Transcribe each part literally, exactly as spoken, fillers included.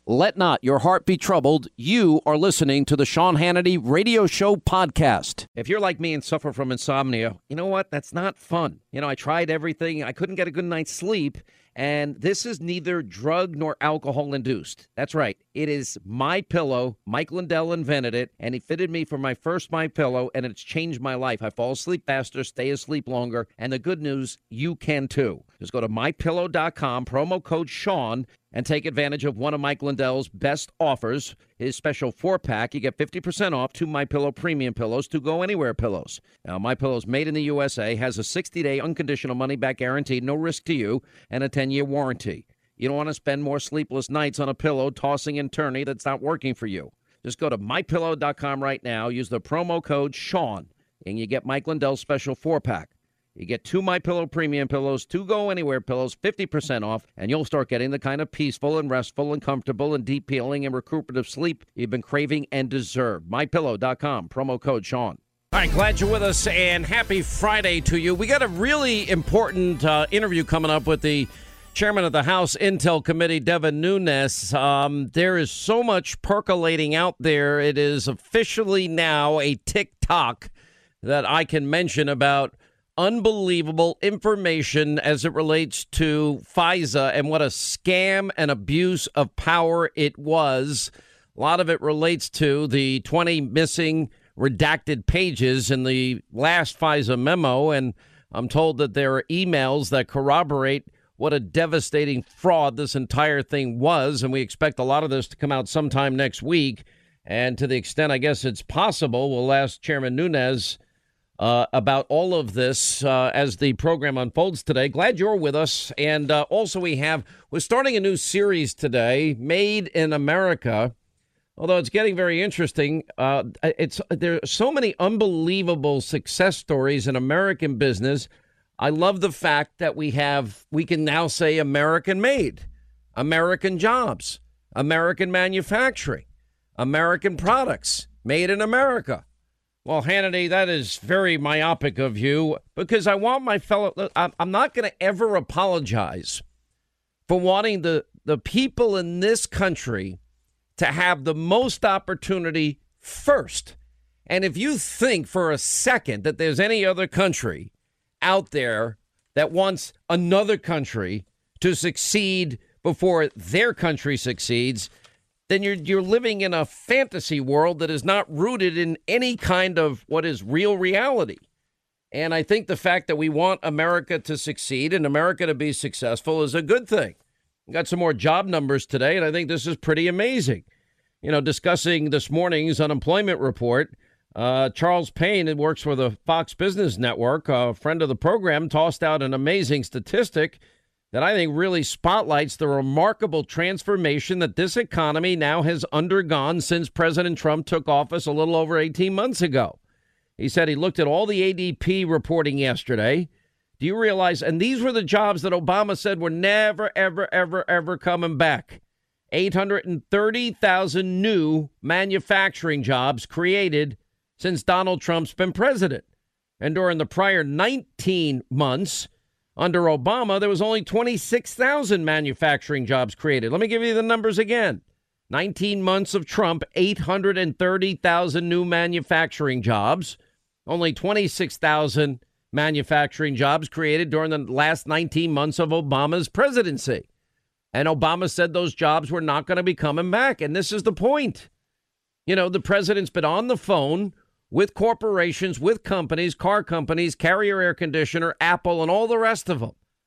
Let not your heart be troubled. You are listening to the Sean Hannity Radio Show podcast. If you're like me and suffer from insomnia, you know what? That's not fun. You know, I tried everything. I couldn't get a good night's sleep. And this is neither drug nor alcohol induced. That's right. It is MyPillow. Mike Lindell invented it, and he fitted me for my first MyPillow, and it's changed my life. I fall asleep faster, stay asleep longer, and the good news, you can too. Just go to my pillow dot com, promo code Sean, and take advantage of one of Mike Lindell's best offers, his special four-pack. You get fifty percent off two MyPillow premium pillows, two Go Anywhere pillows. Now, MyPillow's made in the U S A, has a sixty-day unconditional money-back guarantee, no risk to you, and a ten-year warranty. You don't want to spend more sleepless nights on a pillow tossing and turning that's not working for you. Just go to my pillow dot com right now, use the promo code Sean, and you get Mike Lindell's special four-pack. You get two MyPillow premium pillows, two Go Anywhere pillows, fifty percent off, and you'll start getting the kind of peaceful and restful and comfortable and deep healing and recuperative sleep you've been craving and deserve. my pillow dot com, promo code Sean. All right, glad you're with us, and happy Friday to you. We got a really important uh, interview coming up with the chairman of the House Intel Committee, Devin Nunes. Um, there is so much percolating out there. It is officially now a TikTok that I can mention about unbelievable information as it relates to FISA and what a scam and abuse of power it was. A lot of it relates to the twenty missing redacted pages in the last FISA memo, and I'm told that there are emails that corroborate what a devastating fraud this entire thing was, and we expect a lot of this to come out sometime next week. And to the extent I guess it's possible, we'll ask Chairman Nunes Uh, about all of this uh, as the program unfolds today. Glad you're with us. And uh, also we have, we're starting a new series today, Made in America. Although it's getting very interesting. Uh, it's there are so many unbelievable success stories in American business. I love the fact that we have, we can now say American made, American jobs, American manufacturing, American products, made in America. Well, Hannity, that is very myopic of you, because I want my fellow, I'm not going to ever apologize for wanting the, the people in this country to have the most opportunity first. And if you think for a second that there's any other country out there that wants another country to succeed before their country succeeds, then you're you're living in a fantasy world that is not rooted in any kind of what is real reality. And I think the fact that we want America to succeed and America to be successful is a good thing. We got some more job numbers today, and I think this is pretty amazing. You know, discussing this morning's unemployment report, uh, Charles Payne, who works for the Fox Business Network, a friend of the program, tossed out an amazing statistic that I think really spotlights the remarkable transformation that this economy now has undergone since President Trump took office a little over eighteen months ago. He said he looked at all the A D P reporting yesterday. Do you realize, and these were the jobs that Obama said were never, ever, ever, ever coming back. eight hundred thirty thousand new manufacturing jobs created since Donald Trump's been president. And during the prior nineteen months, under Obama, there was only twenty-six thousand manufacturing jobs created. Let me give you the numbers again. nineteen months of Trump, eight hundred thirty thousand new manufacturing jobs. Only twenty-six thousand manufacturing jobs created during the last nineteen months of Obama's presidency. And Obama said those jobs were not going to be coming back. And this is the point. You know, the president's been on the phone with corporations, with companies, car companies, Carrier Air Conditioner, Apple, and all the rest of them.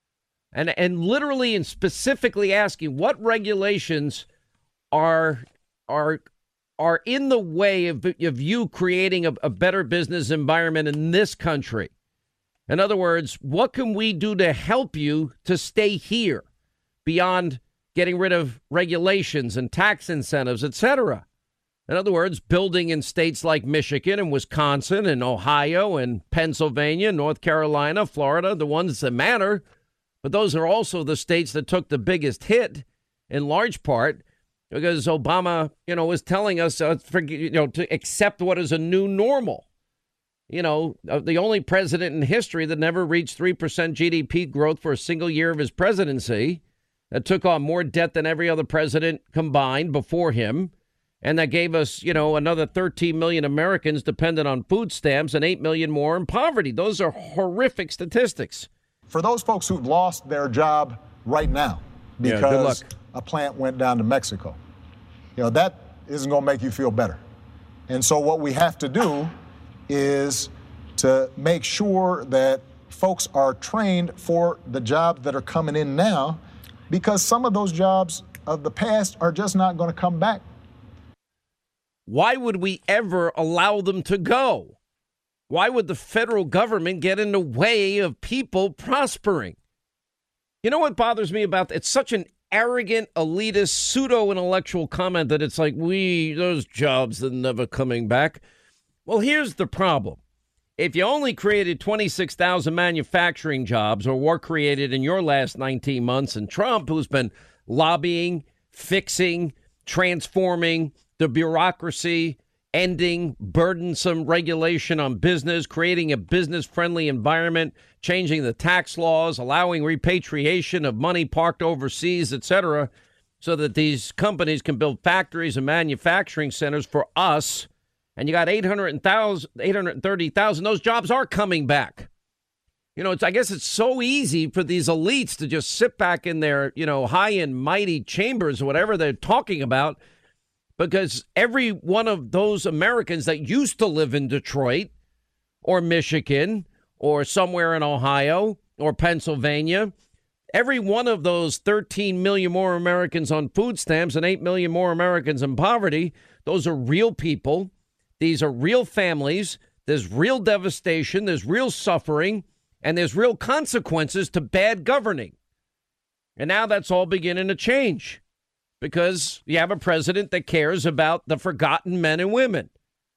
And and literally and specifically asking what regulations are are are in the way of, of you creating a, a better business environment in this country. In other words, what can we do to help you to stay here beyond getting rid of regulations and tax incentives, et cetera? In other words, building in states like Michigan and Wisconsin and Ohio and Pennsylvania, North Carolina, Florida, the ones that matter. But those are also the states that took the biggest hit in large part because Obama, you know, was telling us, uh, for, you know, to accept what is a new normal. You know, uh, the only president in history that never reached three percent G D P growth for a single year of his presidency. that took on more debt than every other president combined before him, and that gave us, you know, another thirteen million Americans dependent on food stamps and eight million more in poverty. Those are horrific statistics. For those folks who've lost their job right now because yeah, a plant went down to Mexico, you know, that isn't going to make you feel better. And so what we have to do is to make sure that folks are trained for the jobs that are coming in now, because some of those jobs of the past are just not going to come back. Why would we ever allow them to go? Why would the federal government get in the way of people prospering? You know what bothers me about that? It's such an arrogant, elitist, pseudo-intellectual comment that it's like, we, those jobs are never coming back. Well, here's the problem. If you only created twenty-six thousand manufacturing jobs, or were created in your last nineteen months, and Trump, who's been lobbying, fixing, transforming the bureaucracy, ending burdensome regulation on business, creating a business-friendly environment, changing the tax laws, allowing repatriation of money parked overseas, et cetera, so that these companies can build factories and manufacturing centers for us. And you got eight hundred thousand, eight hundred thirty thousand. Those jobs are coming back. You know, it's, I guess it's so easy for these elites to just sit back in their, you know, high and mighty chambers or whatever they're talking about, because every one of those Americans that used to live in Detroit or Michigan or somewhere in Ohio or Pennsylvania, every one of those thirteen million more Americans on food stamps and eight million more Americans in poverty, those are real people. These are real families. There's real devastation. There's real suffering. And there's real consequences to bad governing. And now that's all beginning to change, because you have a president that cares about the forgotten men and women.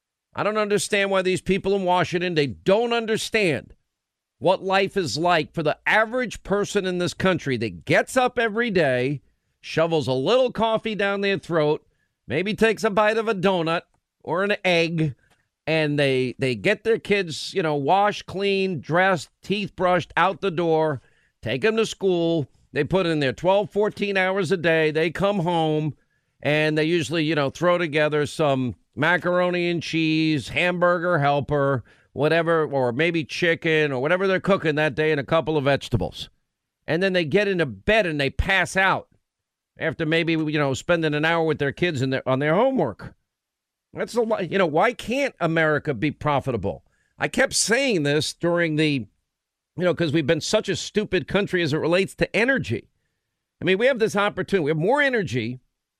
I don't understand why these people in Washington, they don't understand what life is like for the average person in this country that gets up every day, shovels a little coffee down their throat, maybe takes a bite of a donut or an egg, and they they get their kids, you know, washed, clean, dressed, teeth brushed, out the door, take them to school. They put in their twelve, fourteen hours a day. They come home, and they usually, you know, throw together some macaroni and cheese, hamburger helper, whatever, or maybe chicken or whatever they're cooking that day, and a couple of vegetables. And then they get into bed and they pass out after maybe, you know, spending an hour with their kids in their, on their homework. That's a lot. You know, why can't America be profitable? I kept saying this during the, you know, because we've been such a stupid country as it relates to energy. I mean, we have this opportunity. We have more energy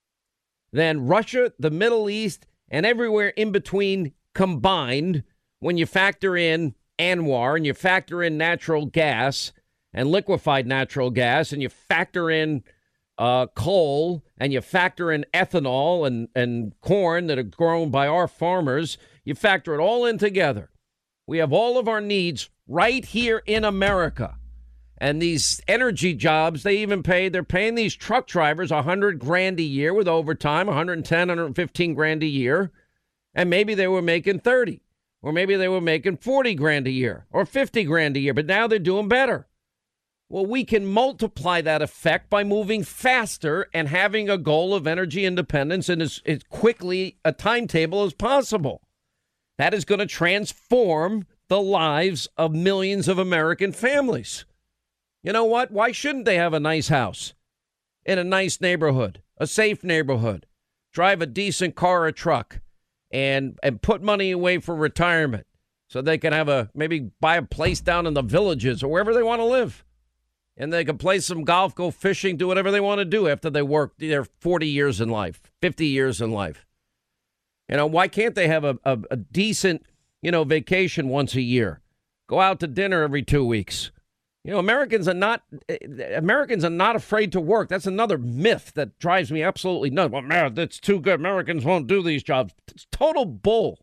than Russia, the Middle East, and everywhere in between combined when you factor in ANWR and you factor in natural gas and liquefied natural gas and you factor in Uh, coal, and you factor in ethanol and, and corn that are grown by our farmers. You factor it all in together. We have all of our needs right here in America. And these energy jobs, they even pay, they're paying these truck drivers a hundred grand a year with overtime, one hundred ten, one hundred fifteen grand a year. And maybe they were making thirty, or maybe they were making forty grand a year or fifty grand a year, but now they're doing better. Well, we can multiply that effect by moving faster and having a goal of energy independence in as, as quickly a timetable as possible. That is going to transform the lives of millions of American families. You know what? Why shouldn't they have a nice house in a nice neighborhood, a safe neighborhood, drive a decent car or truck, and, and put money away for retirement so they can have a, maybe buy a place down in the Villages or wherever they want to live? And they can play some golf, go fishing, do whatever they want to do after they work their forty years in life, fifty years in life. You know, why can't they have a, a, a decent, you know, vacation once a year? Go out to dinner every two weeks. You know, Americans are not Americans are not afraid to work. That's another myth that drives me absolutely nuts. Well, man, that's too good. Americans won't do these jobs. It's total bull.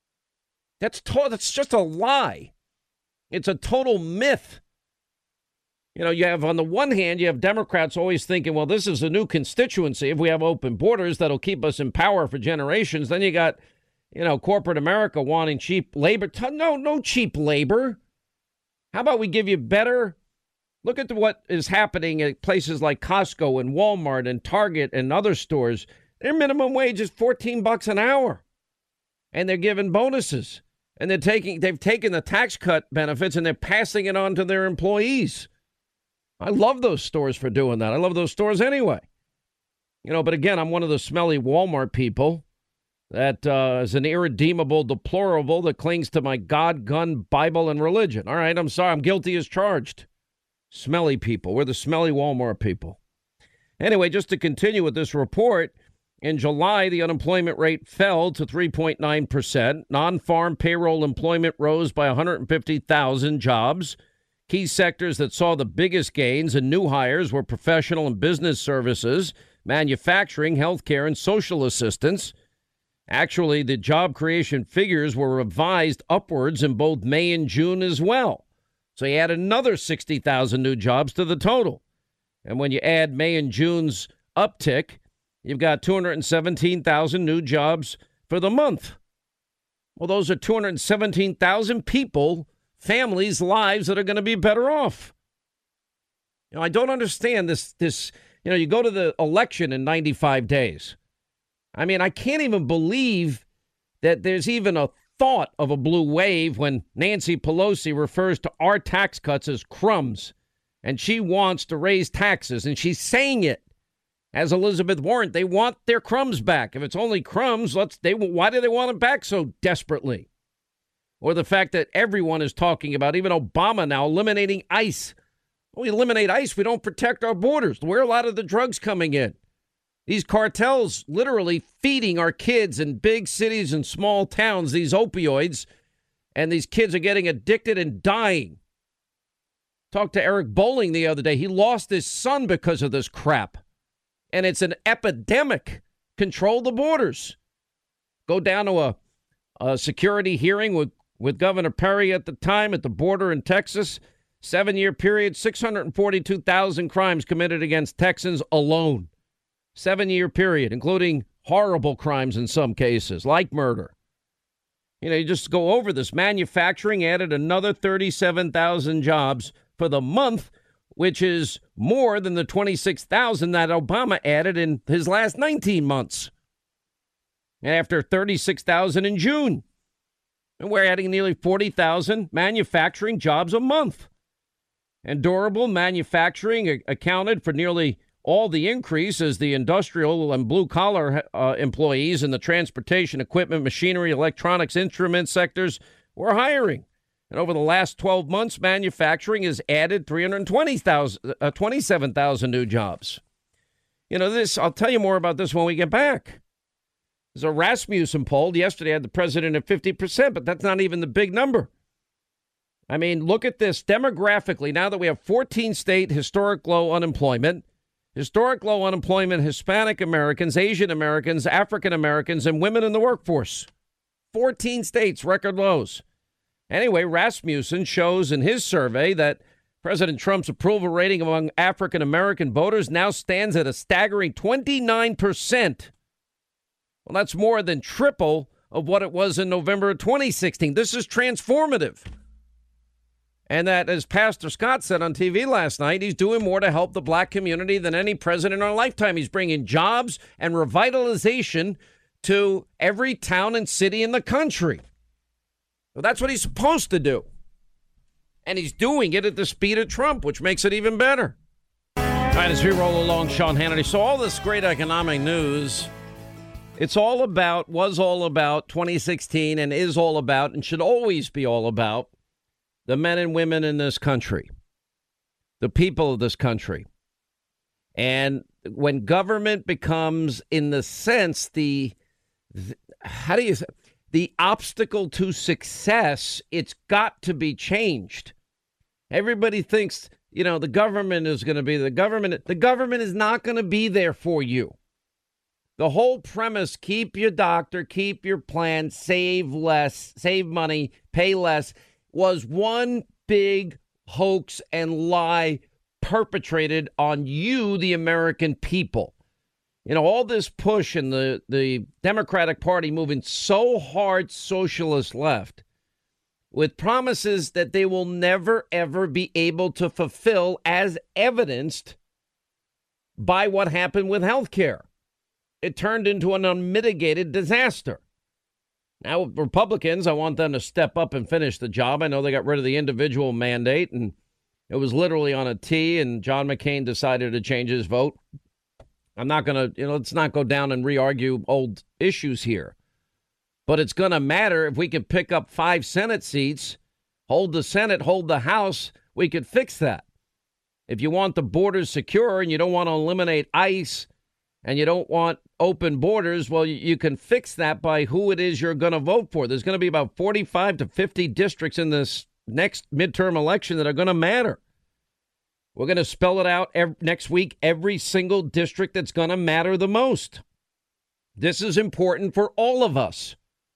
That's to- that's just a lie. It's a total myth. You know, you have, on the one hand, you have Democrats always thinking, well, this is a new constituency. If we have open borders, that'll keep us in power for generations. Then you got, you know, corporate America wanting cheap labor. No, no cheap labor. How about we give you better Look at what is happening at places like Costco and Walmart and Target and other stores. Their minimum wage is fourteen bucks an hour, and they're giving bonuses, and they're taking they've taken the tax cut benefits and they're passing it on to their employees. I love those stores for doing that. I love those stores anyway. You know, but again, I'm one of the smelly Walmart people that uh, is an irredeemable deplorable that clings to my God, gun, Bible, and religion. All right, I'm sorry. I'm guilty as charged. Smelly people. We're the smelly Walmart people. Anyway, just to continue with this report, in July, the unemployment rate fell to three point nine percent. Non-farm payroll employment rose by one hundred fifty thousand jobs. Key sectors that saw the biggest gains in new hires were professional and business services, manufacturing, healthcare, and social assistance. Actually, the job creation figures were revised upwards in both May and June as well. So you add another sixty thousand new jobs to the total. And when you add May and June's uptick, you've got two hundred seventeen thousand new jobs for the month. Well, those are two hundred seventeen thousand people, families, lives that are going to be better off. You know, I don't understand this. This, you know, you go to the election in ninety-five days. I mean, I can't even believe that there's even a thought of a blue wave when Nancy Pelosi refers to our tax cuts as crumbs, and she wants to raise taxes, and she's saying it as Elizabeth Warren. They want their crumbs back. If it's only crumbs, let's. They why do they want it back so desperately? Or the fact that everyone is talking about, even Obama now, eliminating ICE. When we eliminate ICE, we don't protect our borders. Where are a lot of the drugs coming in? These cartels literally feeding our kids in big cities and small towns, these opioids, and these kids are getting addicted and dying. Talked to Eric Bolling the other day. He lost his son because of this crap. And it's an epidemic. Control the borders. Go down to a, a security hearing with, with Governor Perry at the time at the border in Texas. Seven-year period, six hundred forty-two thousand crimes committed against Texans alone. Seven-year period, including horrible crimes in some cases, like murder. You know, you just go over this. Manufacturing added another thirty-seven thousand jobs for the month, which is more than the twenty-six thousand that Obama added in his last nineteen months. And after thirty-six thousand in June. And we're adding nearly forty thousand manufacturing jobs a month. And durable manufacturing accounted for nearly all the increase as the industrial and blue-collar uh, employees in the transportation, equipment, machinery, electronics, instrument sectors were hiring. And over the last twelve months, manufacturing has added three hundred twenty thousand, uh, twenty-seven thousand new jobs. You know, this, I'll tell you more about this when we get back. There's a Rasmussen poll. Yesterday had the president at fifty percent, but that's not even the big number. I mean, look at this demographically. Now that we have fourteen state historic low unemployment, historic low unemployment, Hispanic Americans, Asian Americans, African Americans, and women in the workforce. fourteen states, record lows. Anyway, Rasmussen shows in his survey that President Trump's approval rating among African American voters now stands at a staggering twenty-nine percent. Well, that's more than triple of what it was in November of twenty sixteen. This is transformative. And that, as Pastor Scott said on T V last night, he's doing more to help the black community than any president in our lifetime. He's bringing jobs and revitalization to every town and city in the country. Well, that's what he's supposed to do. And he's doing it at the speed of Trump, which makes it even better. All right, as we roll along, Sean Hannity. So all this great economic news, it's all about, was all about twenty sixteen and is all about and should always be all about the men and women in this country, the people of this country. And when government becomes, in the sense, the, the how do you say, the obstacle to success, it's got to be changed. Everybody thinks, you know, the government is going to be the government. The government is not going to be there for you. The whole premise, keep your doctor, keep your plan, save less, save money, pay less, was one big hoax and lie perpetrated on you, the American people. You know, all this push in the, the Democratic Party moving so hard socialist left with promises that they will never, ever be able to fulfill, as evidenced by what happened with health care. It turned into an unmitigated disaster. Now, Republicans, I want them to step up and finish the job. I know they got rid of the individual mandate, and it was literally on a tee, and John McCain decided to change his vote. I'm not going to, you know, let's not go down and re-argue old issues here. But it's going to matter if we could pick up five Senate seats, hold the Senate, hold the House, we could fix that. If you want the borders secure and you don't want to eliminate ICE and you don't want open borders, well, you can fix that by who it is you're going to vote for. There's going to be about forty-five to fifty districts in this next midterm election that are going to matter. We're going to spell it out every, next week, every single district that's going to matter the most. This is important for all of us.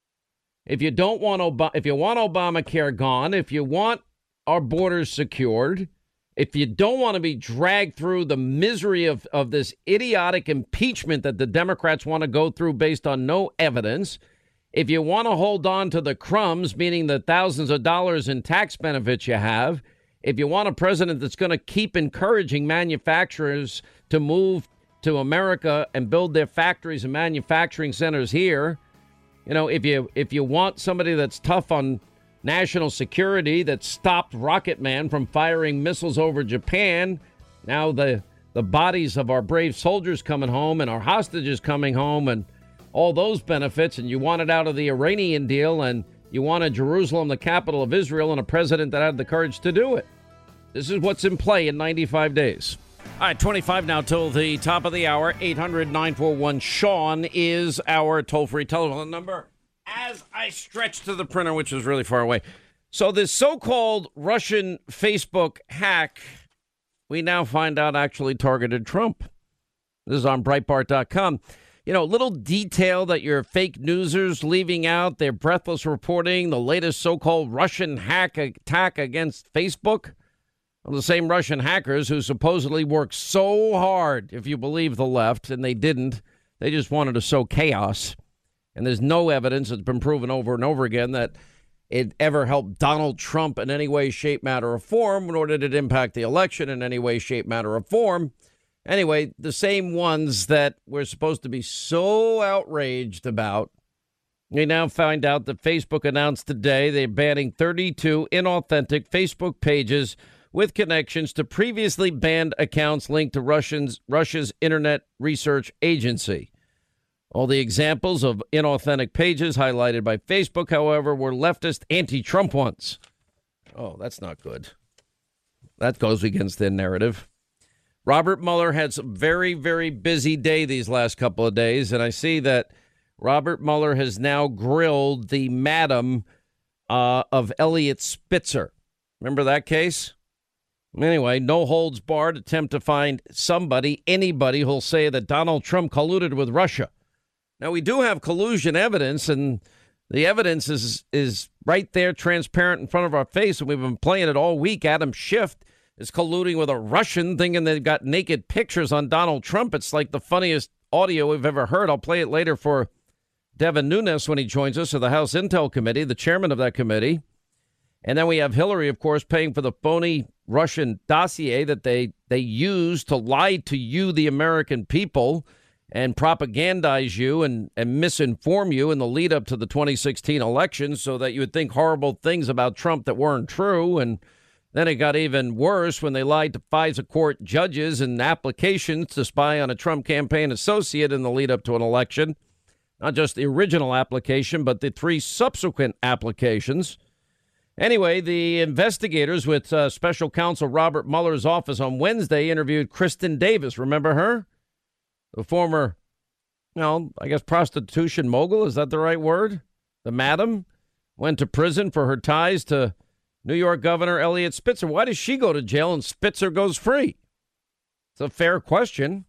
If you don't want Ob- if you want Obamacare gone, if you want our borders secured, if you don't want to be dragged through the misery of, of this idiotic impeachment that the Democrats want to go through based on no evidence, if you want to hold on to the crumbs, meaning the thousands of dollars in tax benefits you have, if you want a president that's going to keep encouraging manufacturers to move to America and build their factories and manufacturing centers here, you know, if you if you want somebody that's tough on national security, that stopped Rocket Man from firing missiles over Japan, now the the bodies of our brave soldiers coming home and our hostages coming home and all those benefits, and you want it out of the Iranian deal, and you wanted Jerusalem, the capital of Israel, and a president that had the courage to do it. This is what's in play in ninety-five days. All right, twenty-five now till the top of the hour. eight hundred nine four one Sean is our toll-free telephone number. As I stretch to the printer, which is really far away. So this so-called Russian Facebook hack, we now find out actually targeted Trump. This is on Breitbart dot com. You know, little detail that your fake newsers leaving out, their breathless reporting, the latest so-called Russian hack attack against Facebook. Well, the same Russian hackers who supposedly worked so hard, if you believe the left, and they didn't. They just wanted to sow chaos. And there's no evidence, it's been proven over and over again, that it ever helped Donald Trump in any way, shape, matter, or form, nor did it impact the election in any way, shape, matter, or form. Anyway, the same ones that we're supposed to be so outraged about, we now find out that Facebook announced today they're banning thirty-two inauthentic Facebook pages with connections to previously banned accounts linked to Russians, Russia's Internet Research Agency. All the examples of inauthentic pages highlighted by Facebook, however, were leftist anti-Trump ones. Oh, that's not good. That goes against their narrative. Robert Mueller had some very, very busy day these last couple of days, and I see that Robert Mueller has now grilled the madam uh, of Elliot Spitzer. Remember that case? Anyway, no holds barred attempt to find somebody, anybody who'll say that Donald Trump colluded with Russia. Now, we do have collusion evidence, and the evidence is is right there, transparent in front of our face, and we've been playing it all week. Adam Schiff is colluding with a Russian, thinking they've got naked pictures on Donald Trump. It's like the funniest audio we've ever heard. I'll play it later for Devin Nunes when he joins us of the House Intel Committee, the chairman of that committee. And then we have Hillary, of course, paying for the phony Russian dossier that they, they used to lie to you, the American people, and propagandize you and, and misinform you in the lead up to the twenty sixteen election so that you would think horrible things about Trump that weren't true. And then it got even worse when they lied to FISA court judges and applications to spy on a Trump campaign associate in the lead up to an election. Not just the original application, but the three subsequent applications. Anyway, the investigators with uh, special counsel Robert Mueller's office on Wednesday interviewed Kristen Davis. Remember her? The former, well, I guess prostitution mogul. Is that the right word? The madam went to prison for her ties to New York Governor Elliot Spitzer. Why does she go to jail and Spitzer goes free? It's a fair question.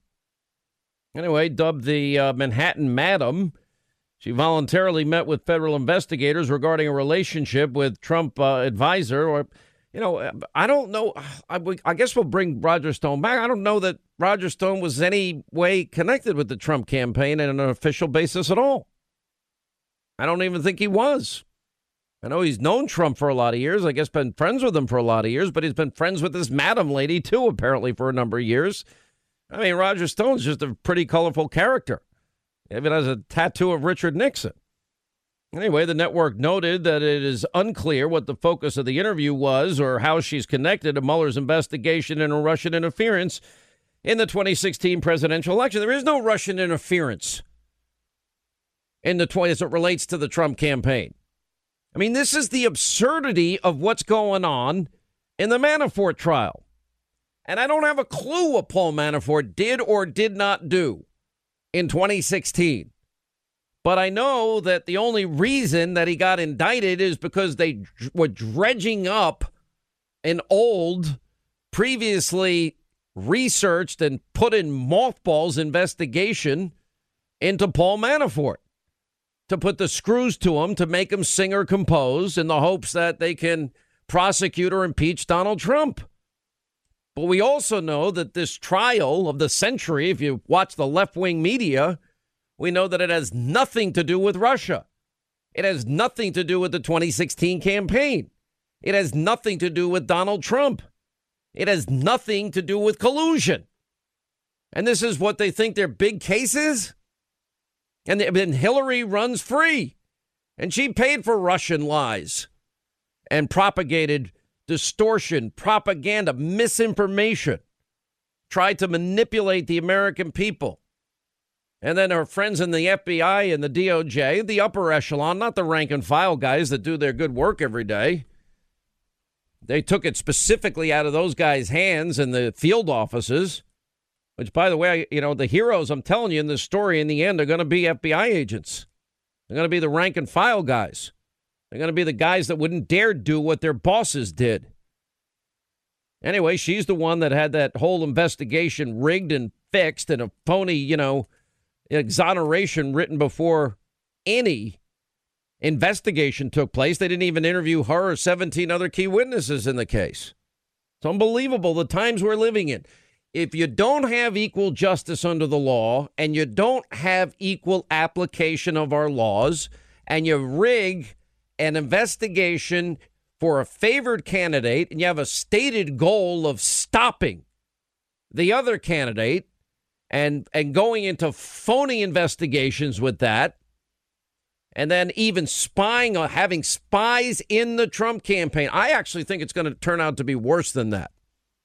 Anyway, dubbed the uh, Manhattan Madam, she voluntarily met with federal investigators regarding a relationship with Trump uh, advisor. Or, you know, I don't know. I, I guess we'll bring Roger Stone back. I don't know that Roger Stone was any way connected with the Trump campaign on an official basis at all. I don't even think he was. I know he's known Trump for a lot of years. I guess been friends with him for a lot of years, but he's been friends with this madam lady, too, apparently, for a number of years. I mean, Roger Stone's just a pretty colorful character. Even has a tattoo of Richard Nixon. Anyway, the network noted that it is unclear what the focus of the interview was or how she's connected to Mueller's investigation into Russian interference in the twenty sixteen presidential election. There is no Russian interference in the twenty as it relates to the Trump campaign. I mean, this is the absurdity of what's going on in the Manafort trial. And I don't have a clue what Paul Manafort did or did not do in twenty sixteen. But I know that the only reason that he got indicted is because they d- were dredging up an old, previously researched and put in mothballs investigation into Paul Manafort to put the screws to him, to make him sing or compose in the hopes that they can prosecute or impeach Donald Trump. But we also know that this trial of the century, if you watch the left-wing media, we know that it has nothing to do with Russia. It has nothing to do with the twenty sixteen campaign. It has nothing to do with Donald Trump. It has nothing to do with collusion. And this is what they think their big case is? And then Hillary runs free. And she paid for Russian lies and propagated distortion, propaganda, misinformation, tried to manipulate the American people. And then her friends in the F B I and the D O J, the upper echelon, not the rank and file guys that do their good work every day. They took it specifically out of those guys' hands in the field offices, which, by the way, you know, the heroes, I'm telling you in this story, in the end, are going to be F B I agents. They're going to be the rank and file guys. They're going to be the guys that wouldn't dare do what their bosses did. Anyway, she's the one that had that whole investigation rigged and fixed and a phony, you know, exoneration written before any investigation took place. They didn't even interview her or seventeen other key witnesses in the case. It's unbelievable the times we're living in. If you don't have equal justice under the law and you don't have equal application of our laws and you rig an investigation for a favored candidate and you have a stated goal of stopping the other candidate and and going into phony investigations with that, and then even spying or having spies in the Trump campaign, I actually think it's going to turn out to be worse than that.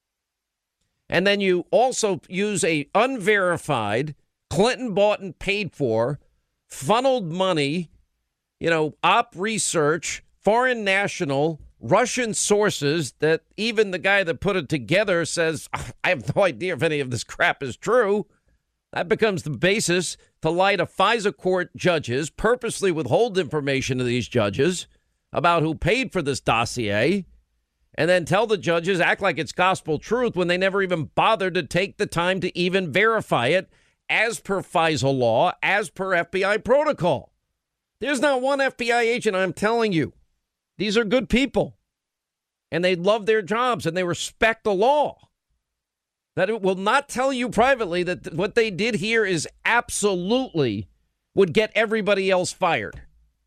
And then you also use a unverified, Clinton bought and paid for, funneled money, you know, op research, foreign national, Russian sources that even the guy that put it together says, I have no idea if any of this crap is true. That becomes the basis to lie to FISA court judges, purposely withhold information to these judges about who paid for this dossier, and then tell the judges, act like it's gospel truth when they never even bothered to take the time to even verify it as per FISA law, as per F B I protocol. There's not one F B I agent, I'm telling you. These are good people, and they love their jobs, and they respect the law. That it will not tell you privately that what they did here is absolutely would get everybody else fired.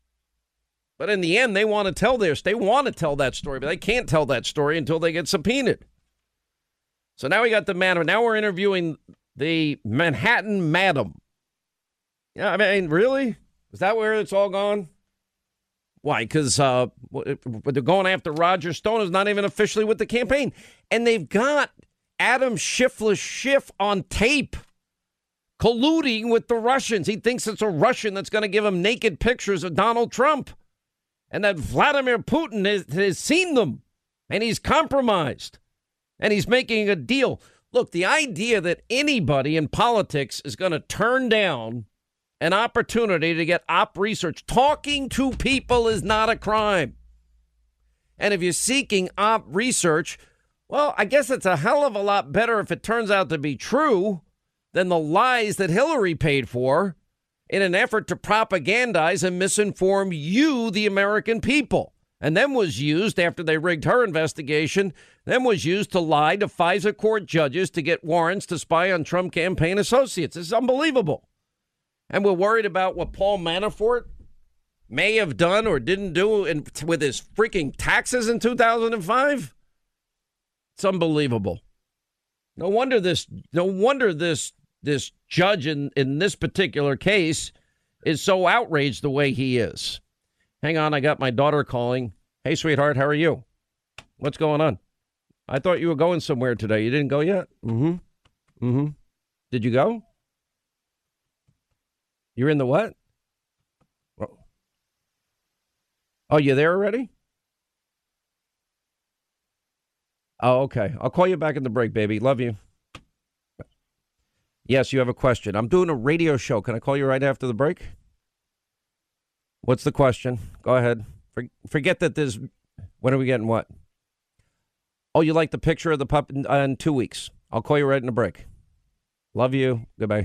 But in the end, they want to tell theirs. They want to tell that story, but they can't tell that story until they get subpoenaed. So now we got the man. Now we're interviewing the Manhattan Madam. Yeah, I mean, really? Is that where it's all gone? Why? Because uh, they're going after Roger Stone, who's not even officially with the campaign. And they've got Adam Schiff's Schiff on tape colluding with the Russians. He thinks it's a Russian that's going to give him naked pictures of Donald Trump, and that Vladimir Putin has, has seen them, and he's compromised, and he's making a deal. Look, the idea that anybody in politics is going to turn down an opportunity to get op research, talking to people is not a crime. And if you're seeking op research, well, I guess it's a hell of a lot better if it turns out to be true than the lies that Hillary paid for in an effort to propagandize and misinform you, the American people. And then was used, after they rigged her investigation, then was used to lie to FISA court judges to get warrants to spy on Trump campaign associates. It's unbelievable. And we're worried about what Paul Manafort may have done or didn't do in, with his freaking taxes in two thousand five? It's unbelievable. No wonder this, no wonder this, this judge in, in this particular case is so outraged the way he is. Hang on, I got my daughter calling. Hey, sweetheart, how are you? What's going on? I thought you were going somewhere today. You didn't go yet? Mm-hmm. Mm-hmm. Did you go? You're in the what? Oh, you there already? Oh, okay. I'll call you back in the break, baby. Love you. Yes, you have a question. I'm doing a radio show. Can I call you right after the break? What's the question? Go ahead. For, forget that there's... When are we getting what? Oh, you like the picture of the pup in, uh, in two weeks. I'll call you right in the break. Love you. Goodbye.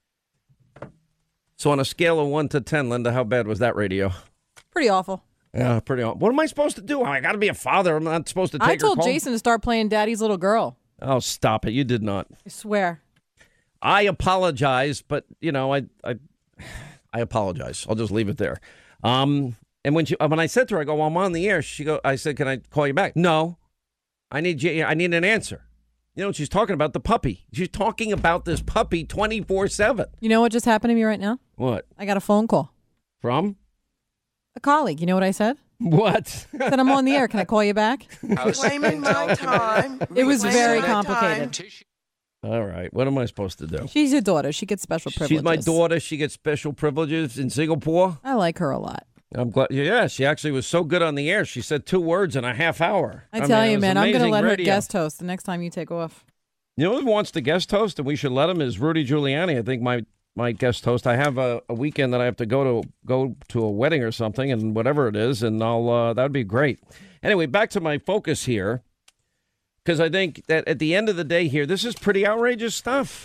So on a scale of one to ten, Linda, how bad was that radio? Pretty awful. Yeah, pretty awful. What am I supposed to do? I got to be a father. I'm not supposed to take I told her home. Jason to start playing Daddy's Little Girl. Oh, stop it. You did not. I swear. I apologize, but, you know, I I, I apologize. I'll just leave it there. Um, and when she, when I said to her, I go, well, I'm on the air. She go, I said, can I call you back? No. I need you. I need an answer. You know, she's talking about the puppy. She's talking about this puppy twenty-four seven. You know what just happened to me right now? What? I got a phone call. From? A colleague. You know what I said? What? I said, I'm on the air. Can I call you back? Reclaiming my time. It was very Reclaiming my complicated. time. All right. What am I supposed to do? She's your daughter. She gets special privileges. She's my daughter. She gets special privileges in Singapore. I like her a lot. I'm glad. Yeah, she actually was so good on the air. She said two words in a half hour. I tell mean, it you, was man, I'm going to amazing let radio. her guest host the next time you take off. You know who wants to guest host, and we should let him, is Rudy Giuliani. I think my my guest host. I have a, a weekend that I have to go to go to a wedding or something, and whatever it is, and I'll uh, that would be great. Anyway, back to my focus here, because I think that at the end of the day here, this is pretty outrageous stuff.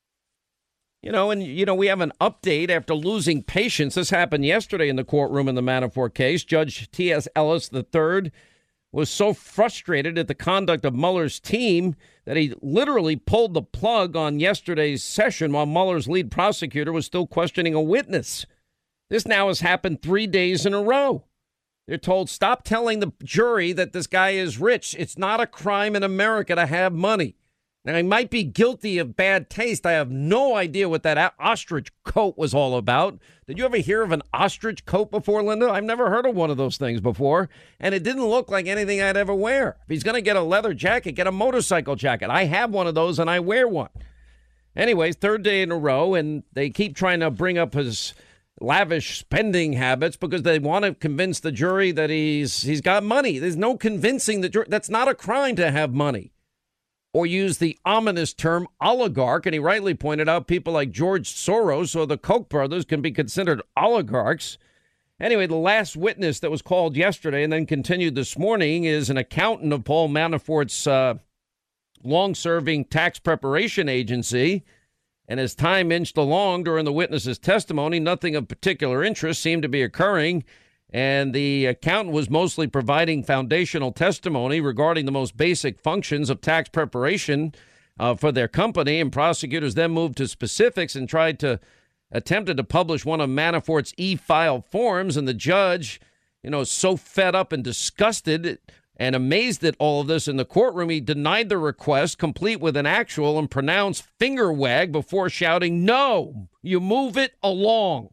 You know, and, you know, we have an update after losing patience. This happened yesterday in the courtroom in the Manafort case. Judge T S. Ellis the third was so frustrated at the conduct of Mueller's team that he literally pulled the plug on yesterday's session while Mueller's lead prosecutor was still questioning a witness. This now has happened three days in a row. They're told, stop telling the jury that this guy is rich. It's not a crime in America to have money. Now, he might be guilty of bad taste. I have no idea what that ostrich coat was all about. Did you ever hear of an ostrich coat before, Linda? I've never heard of one of those things before, and it didn't look like anything I'd ever wear. If he's going to get a leather jacket, get a motorcycle jacket. I have one of those, and I wear one. Anyways, third day in a row, and they keep trying to bring up his lavish spending habits because they want to convince the jury that he's he's got money. There's no convincing the jury. That's not a crime to have money. Or use the ominous term oligarch, and he rightly pointed out people like George Soros or the Koch brothers can be considered oligarchs. Anyway, the last witness that was called yesterday and then continued this morning is an accountant of Paul Manafort's uh, long-serving tax preparation agency. And as time inched along during the witness's testimony, nothing of particular interest seemed to be occurring. And the accountant was mostly providing foundational testimony regarding the most basic functions of tax preparation uh, for their company. And prosecutors then moved to specifics and tried to attempted to publish one of Manafort's e-file forms. And the judge, you know, so fed up and disgusted and amazed at all of this in the courtroom, he denied the request, complete with an actual and pronounced finger wag before shouting, "No, you move it along."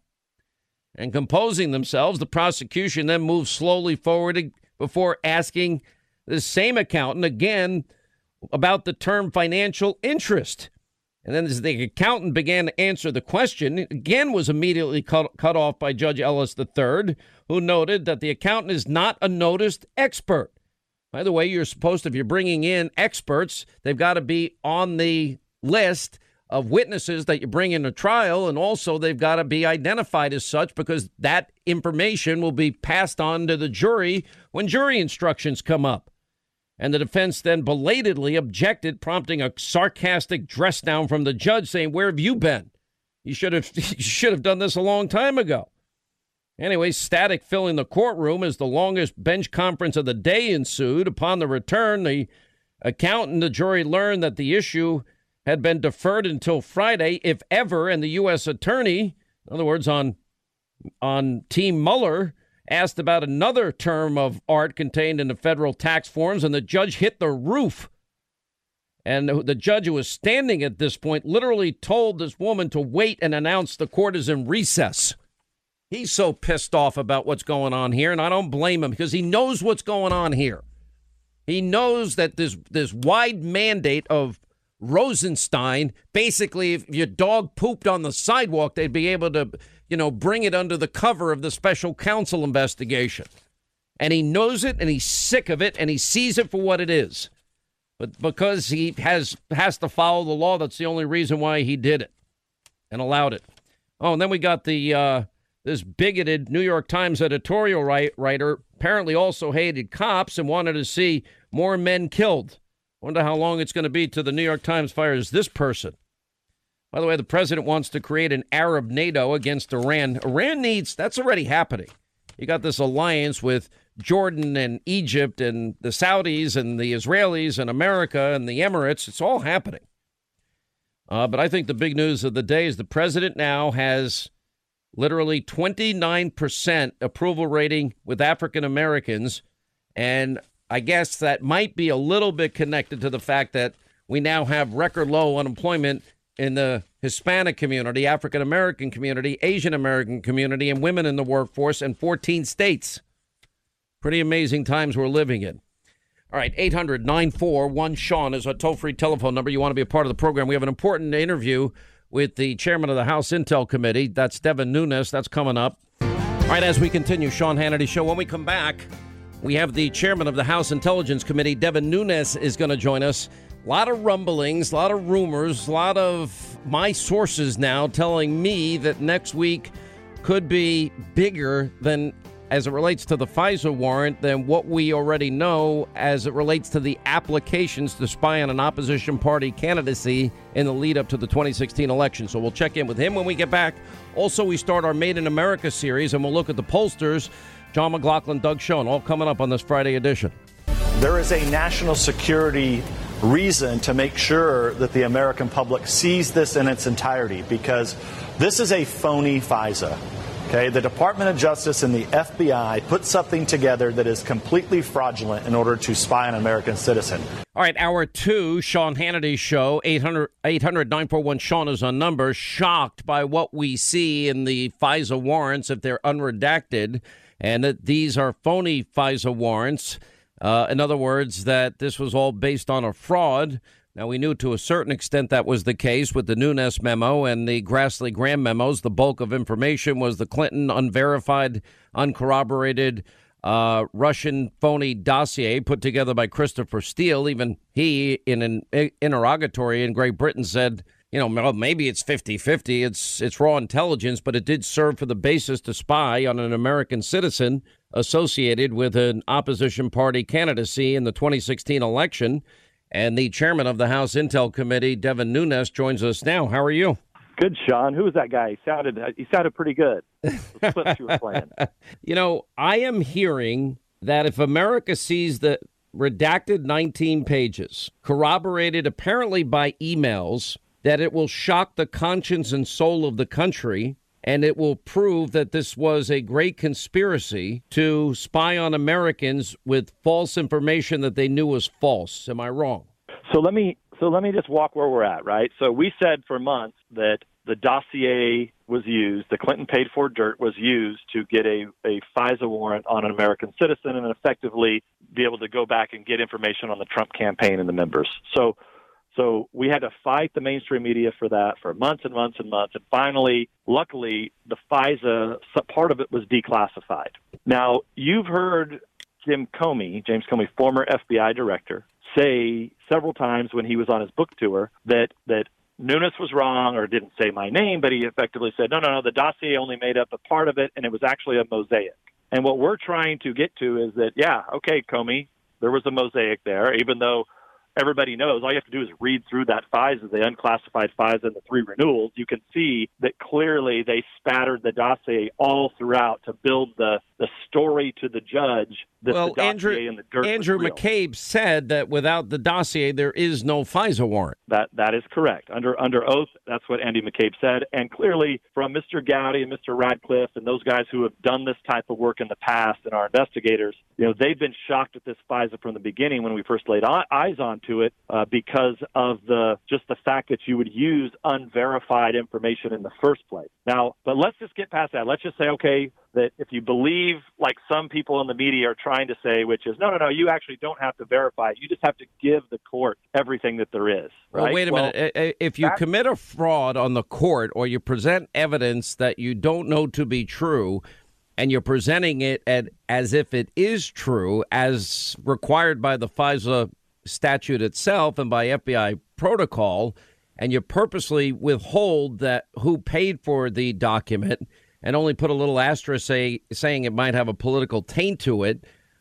And composing themselves, the prosecution then moved slowly forward before asking the same accountant again about the term financial interest. And then as the accountant began to answer the question, again was immediately cut, cut off by Judge Ellis the third, who noted that the accountant is not a noticed expert. By the way, you're supposed to, if you're bringing in experts, they've got to be on the list of witnesses that you bring into trial, and also they've got to be identified as such because that information will be passed on to the jury when jury instructions come up. And the defense then belatedly objected, prompting a sarcastic dress down from the judge saying, "Where have you been? You should have you should have done this a long time ago." Anyway, static filling the courtroom as the longest bench conference of the day ensued. Upon the return, the accountant and the jury learned that the issue had been deferred until Friday, if ever, and the U S attorney, in other words, on on Team Mueller asked about another term of art contained in the federal tax forms, and the judge hit the roof. And the judge who was standing at this point literally told this woman to wait and announced the court is in recess. He's so pissed off about what's going on here, and I don't blame him because he knows what's going on here. He knows that this this wide mandate of Rosenstein, basically, if your dog pooped on the sidewalk, they'd be able to, you know, bring it under the cover of the special counsel investigation. And he knows it, and he's sick of it, and he sees it for what it is. But because he has has to follow the law, that's the only reason why he did it and allowed it. Oh, and then we got the uh, this bigoted New York Times editorial writer apparently also hated cops and wanted to see more men killed. Wonder how long it's going to be till the New York Times fires this person. By the way, the president wants to create an Arab NATO against Iran. Iran needs, that's already happening. You got this alliance with Jordan and Egypt and the Saudis and the Israelis and America and the Emirates. It's all happening. Uh, but I think the big news of the day is the president now has literally twenty-nine percent approval rating with African Americans. And I guess that might be a little bit connected to the fact that we now have record low unemployment in the Hispanic community, African American community, Asian American community, and women in the workforce in fourteen states. Pretty amazing times we're living in. All right, eight hundred nine four one Sean is a toll-free telephone number. You want to be a part of the program. We have an important interview with the chairman of the House Intel Committee. That's Devin Nunes. That's coming up. All right, as we continue, Sean Hannity Show. When we come back, we have the chairman of the House Intelligence Committee, Devin Nunes, is going to join us. A lot of rumblings, a lot of rumors, a lot of my sources now telling me that next week could be bigger than, as it relates to the FISA warrant, than what we already know as it relates to the applications to spy on an opposition party candidacy in the lead up to the twenty sixteen election. So we'll check in with him when we get back. Also, we start our Made in America series, and we'll look at the pollsters. John McLaughlin, Doug Schoen, all coming up on this Friday edition. There is a national security reason to make sure that the American public sees this in its entirety, because this is a phony FISA. Okay, the Department of Justice and the F B I put something together that is completely fraudulent in order to spy on an American citizen. All right, hour two, Sean Hannity Show, eight hundred nine four one Sean is on number. Shocked by what we see in the FISA warrants if they're unredacted, and that these are phony FISA warrants. Uh, in other words, that this was all based on a fraud. Now, we knew to a certain extent that was the case with the Nunes memo and the Grassley Graham memos. The bulk of information was the Clinton unverified, uncorroborated uh, Russian phony dossier put together by Christopher Steele. Even he, in an interrogatory in Great Britain, said, you know, well, maybe it's fifty-fifty. It's it's raw intelligence, but it did serve for the basis to spy on an American citizen associated with an opposition party candidacy in the twenty sixteen election. And the chairman of the House Intel Committee, Devin Nunes, joins us now. How are you? Good, Sean. Who was that guy? He sounded he sounded pretty good. The clips you were playing. You know, I am hearing that if America sees the redacted nineteen pages, corroborated apparently by emails, that it will shock the conscience and soul of the country, and it will prove that this was a great conspiracy to spy on Americans with false information that they knew was false. Am I wrong? So let me so let me just walk where we're at, right? So we said for months that the dossier was used, the Clinton paid for dirt was used to get a, a FISA warrant on an American citizen and effectively be able to go back and get information on the Trump campaign and the members. So So we had to fight the mainstream media for that for months and months and months. And finally, luckily, the FISA, part of it was declassified. Now, you've heard Jim Comey, James Comey, former F B I director, say several times when he was on his book tour that, that Nunes was wrong, or didn't say my name, but he effectively said, no, no, no, the dossier only made up a part of it, and it was actually a mosaic. And what we're trying to get to is that, yeah, okay, Comey, there was a mosaic there, even though everybody knows, all you have to do is read through that FISA, the unclassified FISA and the three renewals. You can see that clearly they spattered the dossier all throughout to build the, the story to the judge that well, the dossier Andrew, and the dirt Andrew was real. McCabe said that without the dossier, there is no FISA warrant. That That is correct. Under under oath, that's what Andy McCabe said. And clearly from Mister Gowdy and Mister Radcliffe and those guys who have done this type of work in the past and our investigators, you know, they've been shocked at this FISA from the beginning when we first laid eyes onto it uh, because of the just the fact that you would use unverified information in the first place. Now, but let's just get past that. Let's just say, okay, that if you believe, like some people in the media are trying to say, which is, no, no, no, you actually don't have to verify it. You just have to give the court everything that there is. Right? Well, wait a well, minute. If you commit a fraud on the court or you present evidence that you don't know to be true, and you're presenting it at, as if it is true, as required by the FISA statute itself and by F B I protocol, and you purposely withhold that who paid for the document and only put a little asterisk say, saying it might have a political taint to it,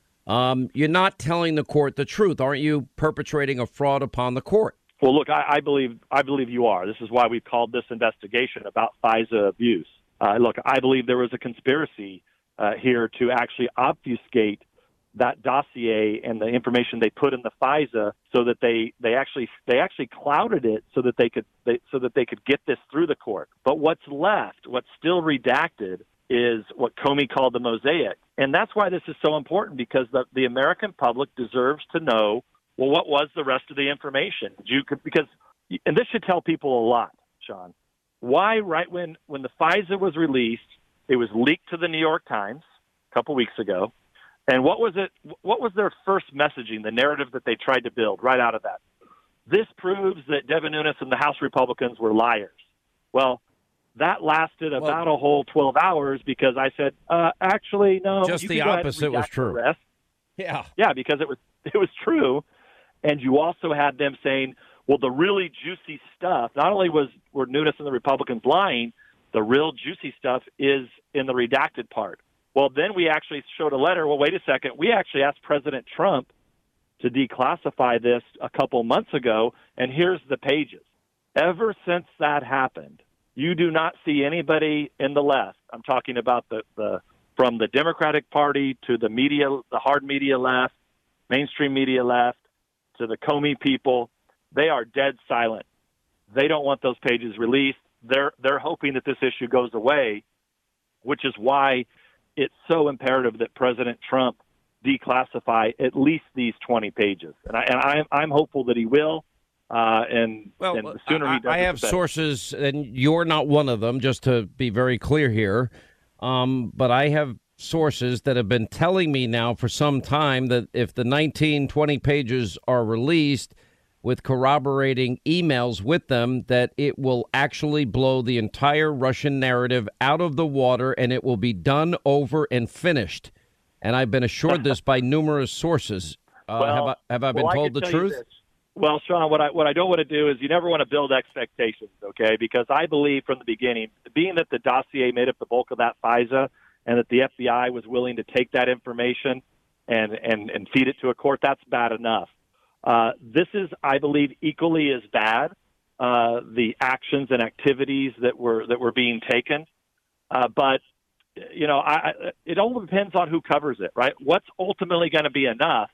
um, you're not telling the court the truth. Aren't you perpetrating a fraud upon the court? Well, look, I, I believe I believe you are. This is why we've called this investigation about FISA abuse. Uh, look, I believe there was a conspiracy uh, here to actually obfuscate that dossier and the information they put in the FISA, so that they, they actually they actually clouded it so that they could they, so that they could get this through the court. But what's left, what's still redacted, is what Comey called the mosaic, and that's why this is so important, because the the American public deserves to know, well, what was the rest of the information? You could, because and this should tell people a lot, Sean. Why, right when when the FISA was released, it was leaked to the New York Times a couple weeks ago. And what was it? What was their first messaging, the narrative that they tried to build right out of that? This proves that Devin Nunes and the House Republicans were liars. Well, that lasted well, about a whole twelve hours, because I said, uh, actually, no. Just you the can go ahead and opposite was redact true. the rest. Yeah. Yeah, because it was it was true. And you also had them saying, well, the really juicy stuff, not only was were Nunes and the Republicans lying, the real juicy stuff is in the redacted part. Well, then we actually showed a letter. Well, wait a second. We actually asked President Trump to declassify this a couple months ago, and here's the pages. Ever since that happened, you do not see anybody in the left. I'm talking about the, the from the Democratic Party to the media, the hard media left, mainstream media left, to the Comey people. They are dead silent. They don't want those pages released. They're they're hoping that this issue goes away, which is why it's so imperative that President Trump declassify at least these twenty pages, and I and I'm I'm hopeful that he will. Uh, and, well, and the sooner I, he does, I have the better. sources, and you're not one of them, just to be very clear here. Um, but I have sources that have been telling me now for some time that if the nineteen, twenty pages are released with corroborating emails with them, that it will actually blow the entire Russian narrative out of the water, and it will be done over and finished. And I've been assured this by numerous sources. Uh, well, have I, have I been well, told I the can tell you truth? this. Well, Sean, what I what I don't want to do is you never want to build expectations, okay? Because I believe from the beginning, being that the dossier made up the bulk of that FISA, and that the F B I was willing to take that information and and, and feed it to a court, that's bad enough. Uh, this is, I believe, equally as bad, uh, the actions and activities that were that were being taken. Uh, but, you know, I, it all depends on who covers it, right? What's ultimately going to be enough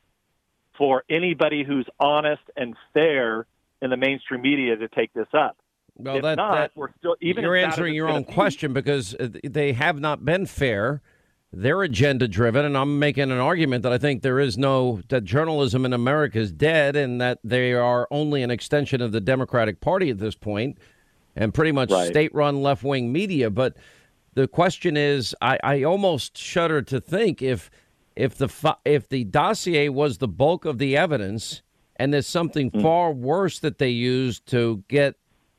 for anybody who's honest and fair in the mainstream media to take this up? Well, if that, not, that, we're still even you're as bad as answering it's your gonna own be. question, because they have not been fair. They're agenda driven, and I'm making an argument that I think there is no, that journalism in America is dead, and that they are only an extension of the Democratic Party at this point, and pretty much Right. state-run left-wing media. But the question is, I, I almost shudder to think if if the fi- if the dossier was the bulk of the evidence, and there's something Mm. far worse that they used to get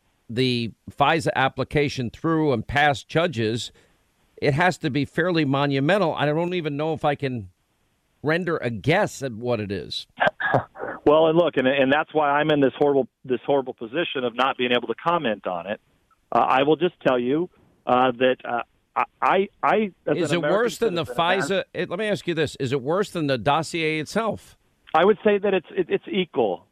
the FISA application through and past judges, it has to be fairly monumental. I don't even know if I can render a guess at what it is. Well, and look, and and that's why I'm in this horrible this horrible position of not being able to comment on it. Uh, I will just tell you uh, that uh, I I as Is an it American worse than the citizen, as- FISA? It, let me ask you this: is it worse than the dossier itself? I would say that it's it, it's equal.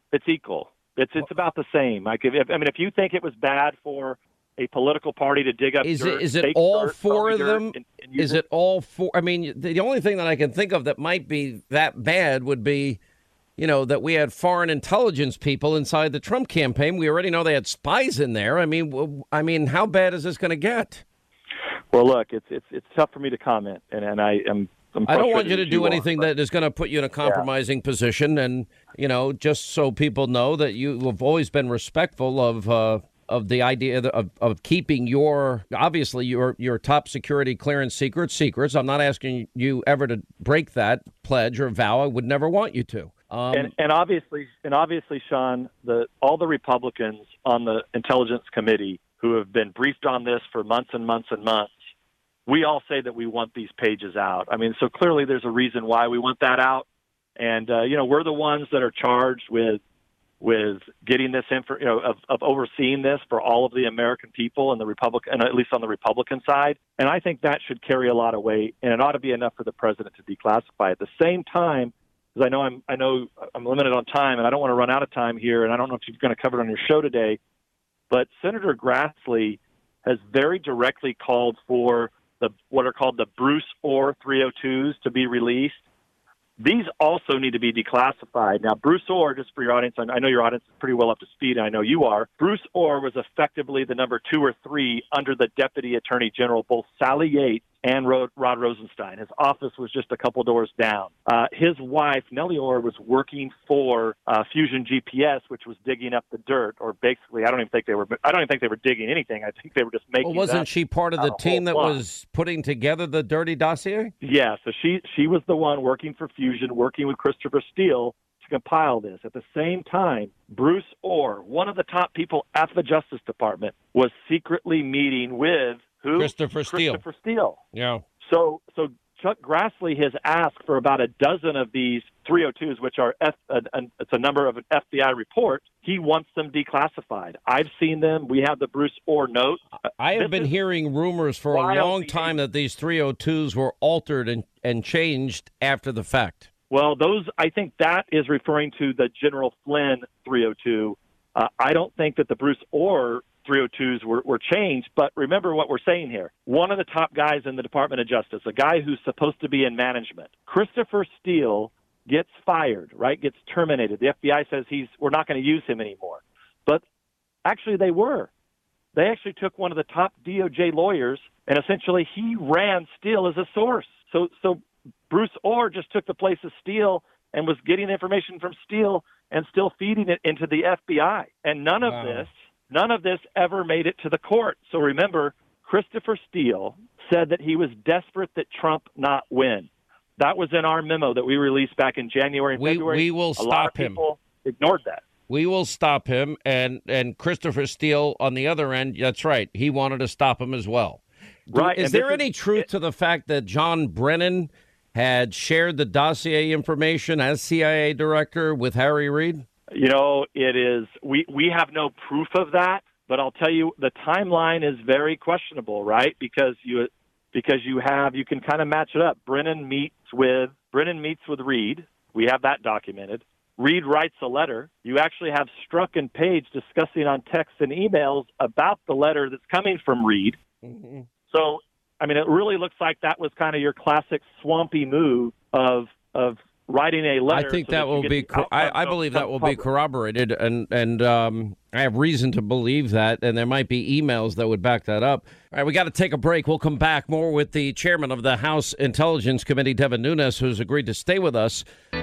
It's equal. It's it's about the same. Like if, if I mean, if you think it was bad for a political party to dig up is dirt, it is it fake all dirt, four of dirt, them? and, and use is it all four? I mean, the, the only thing that I can think of that might be that bad would be, you know, that we had foreign intelligence people inside the Trump campaign. We already know they had spies in there. I mean, w- I mean, how bad is this going to get? Well, look, it's it's it's tough for me to comment, and and I am. I'm I don't want you to as do you anything are, but- that is going to put you in a compromising yeah. position, and you know, just so people know that you have always been respectful of uh, of the idea of, of keeping your obviously your your top security clearance secrets secrets. I'm not asking you ever to break that pledge or vow. I would never want you to. Um, and, and obviously, and obviously, Sean, the all the Republicans on the Intelligence Committee who have been briefed on this for months and months and months. We all say that we want these pages out. I mean, so clearly there's a reason why we want that out. And, uh, you know, we're the ones that are charged with with getting this info, you know, of, of overseeing this for all of the American people and the Republican, and at least on the Republican side. And I think that should carry a lot of weight, and it ought to be enough for the president to declassify. At the same time, because I know I'm I know I'm limited on time, and I don't want to run out of time here, and I don't know if you're going to cover it on your show today, but Senator Grassley has very directly called for the what are called the Bruce Orr three oh twos to be released. These also need to be declassified. Now, Bruce Orr, just for your audience, I know your audience is pretty well up to speed, and I know you are. Bruce Orr was effectively the number two or three under the Deputy Attorney General, both Sally Yates and Rod, Rod Rosenstein. His office was just a couple doors down. Uh, his wife, Nellie Orr, was working for uh, Fusion G P S, which was digging up the dirt, or basically, I don't even think they were. I don't even think they were digging anything. I think they were just making. Well, wasn't she part of the team that plot. was putting together the dirty dossier? Yeah, so she she was the one working for Fusion, working with Christopher Steele to compile this. At the same time, Bruce Orr, one of the top people at the Justice Department, was secretly meeting with who? Christopher Steele. Christopher Steele. Yeah. So, so Chuck Grassley has asked for about a dozen of these three oh twos, which are F, uh, it's a number of an F B I report. He wants them declassified. I've seen them. We have the Bruce Orr note. I have This been is hearing rumors for a long wildly- time that these three oh twos were altered and, and changed after the fact. Well, those I think that is referring to the General Flynn three oh two. Uh, I don't think that the Bruce Orr three oh twos were, were changed, but remember what we're saying here. One of the top guys in the Department of Justice, a guy who's supposed to be in management, Christopher Steele, gets fired, right, gets terminated. The F B I says he's we're not going to use him anymore. But actually they were. They actually took one of the top D O J lawyers, and essentially he ran Steele as a source. So, so Bruce Orr just took the place of Steele and was getting information from Steele and still feeding it into the F B I. And none of Wow. this None of this ever made it to the court. So remember, Christopher Steele said that he was desperate that Trump not win. That was in our memo that we released back in January and We- February. we will A lot of stop him. people ignored that. We will stop him, and, and Christopher Steele on the other end, that's right, he wanted to stop him as well. Do- Right, Is and there this is- any truth to the fact that John Brennan had shared the dossier information as C I A director with Harry Reid? You know, it is, we, we have no proof of that, but I'll tell you the timeline is very questionable, right? Because you, because you have, you can kind of match it up. Brennan meets with, Brennan meets with Reid. We have that documented. Reid writes a letter. You actually have Strzok and Page discussing on texts and emails about the letter that's coming from Reid. Mm-hmm. So, I mean, it really looks like that was kind of your classic swampy move of, of, writing a letter. I think so that that you will get be. the Cor- I, outcome I of believe the that will be public. corroborated, and and um, I have reason to believe that, and there might be emails that would back that up. All right, we got to take a break. We'll come back more with the chairman of the House Intelligence Committee, Devin Nunes, who's agreed to stay with us.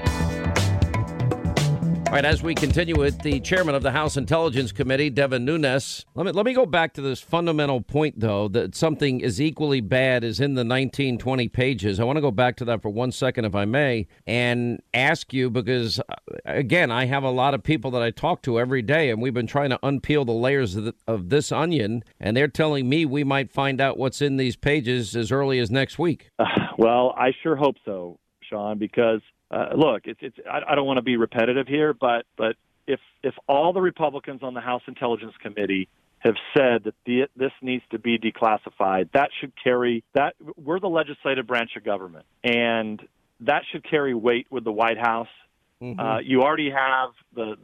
All right, as we continue with the chairman of the House Intelligence Committee, Devin Nunes, let me let me go back to this fundamental point, though, that something as equally bad as in the nineteen, twenty pages. I want to go back to that for one second, if I may, and ask you, because, again, I have a lot of people that I talk to every day, and we've been trying to unpeel the layers of, the, of this onion, and they're telling me we might find out what's in these pages as early as next week. Uh, well, I sure hope so, Sean, because Uh, look, it's it's. I, I don't want to be repetitive here, but but if if all the Republicans on the House Intelligence Committee have said that the, this needs to be declassified, that should carry that. We're the legislative branch of government, and that should carry weight with the White House. Mm-hmm. Uh, you already have the the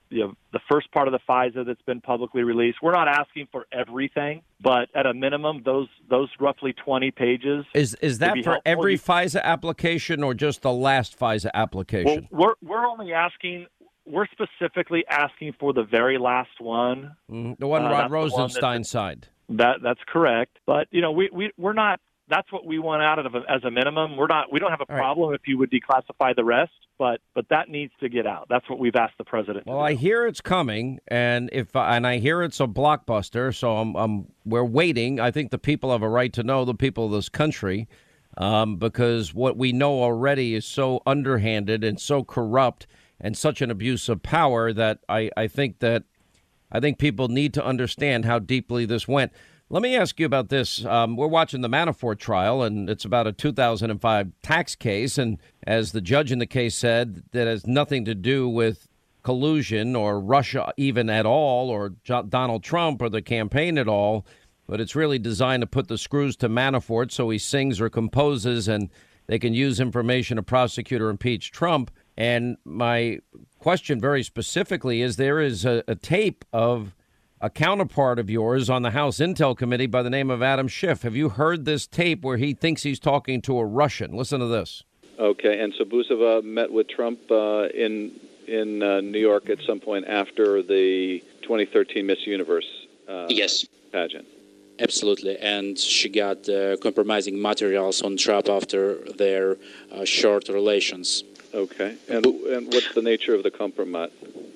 you know, the first part of the FISA that's been publicly released. We're not asking for everything, but at a minimum, those those roughly twenty pages. Is is that for helpful. every FISA application or just the last FISA application? Well, we're we're only asking. We're specifically asking for the very last one. Mm, the one uh, Rod the one Rosenstein signed. That that's correct. But you know, we we we're not. That's what we want out of it as a minimum. We're not. We don't have a All problem right. if you would declassify the rest, but but that needs to get out. That's what we've asked the president. Well, to do. I hear it's coming, and if and I hear it's a blockbuster. So I'm, I'm we're waiting. I think the people have a right to know, the people of this country, um, because what we know already is so underhanded and so corrupt and such an abuse of power that I, I think that I think people need to understand how deeply this went. Let me ask you about this. Um, we're watching the Manafort trial, and it's about a two thousand five tax case. And as the judge in the case said, that has nothing to do with collusion or Russia even at all, or Donald Trump or the campaign at all. But it's really designed to put the screws to Manafort so he sings or composes and they can use information to prosecute or impeach Trump. And my question very specifically is there is a, a tape of a counterpart of yours on the House Intel Committee by the name of Adam Schiff. Have you heard this tape where he thinks he's talking to a Russian? Listen to this. Okay, and so Bouzova met with Trump uh, in in uh, New York at some point after the twenty thirteen Miss Universe uh, yes. pageant. Absolutely, and she got uh, compromising materials on Trump after their uh, short relations. Okay, and, and what's the nature of the compromise?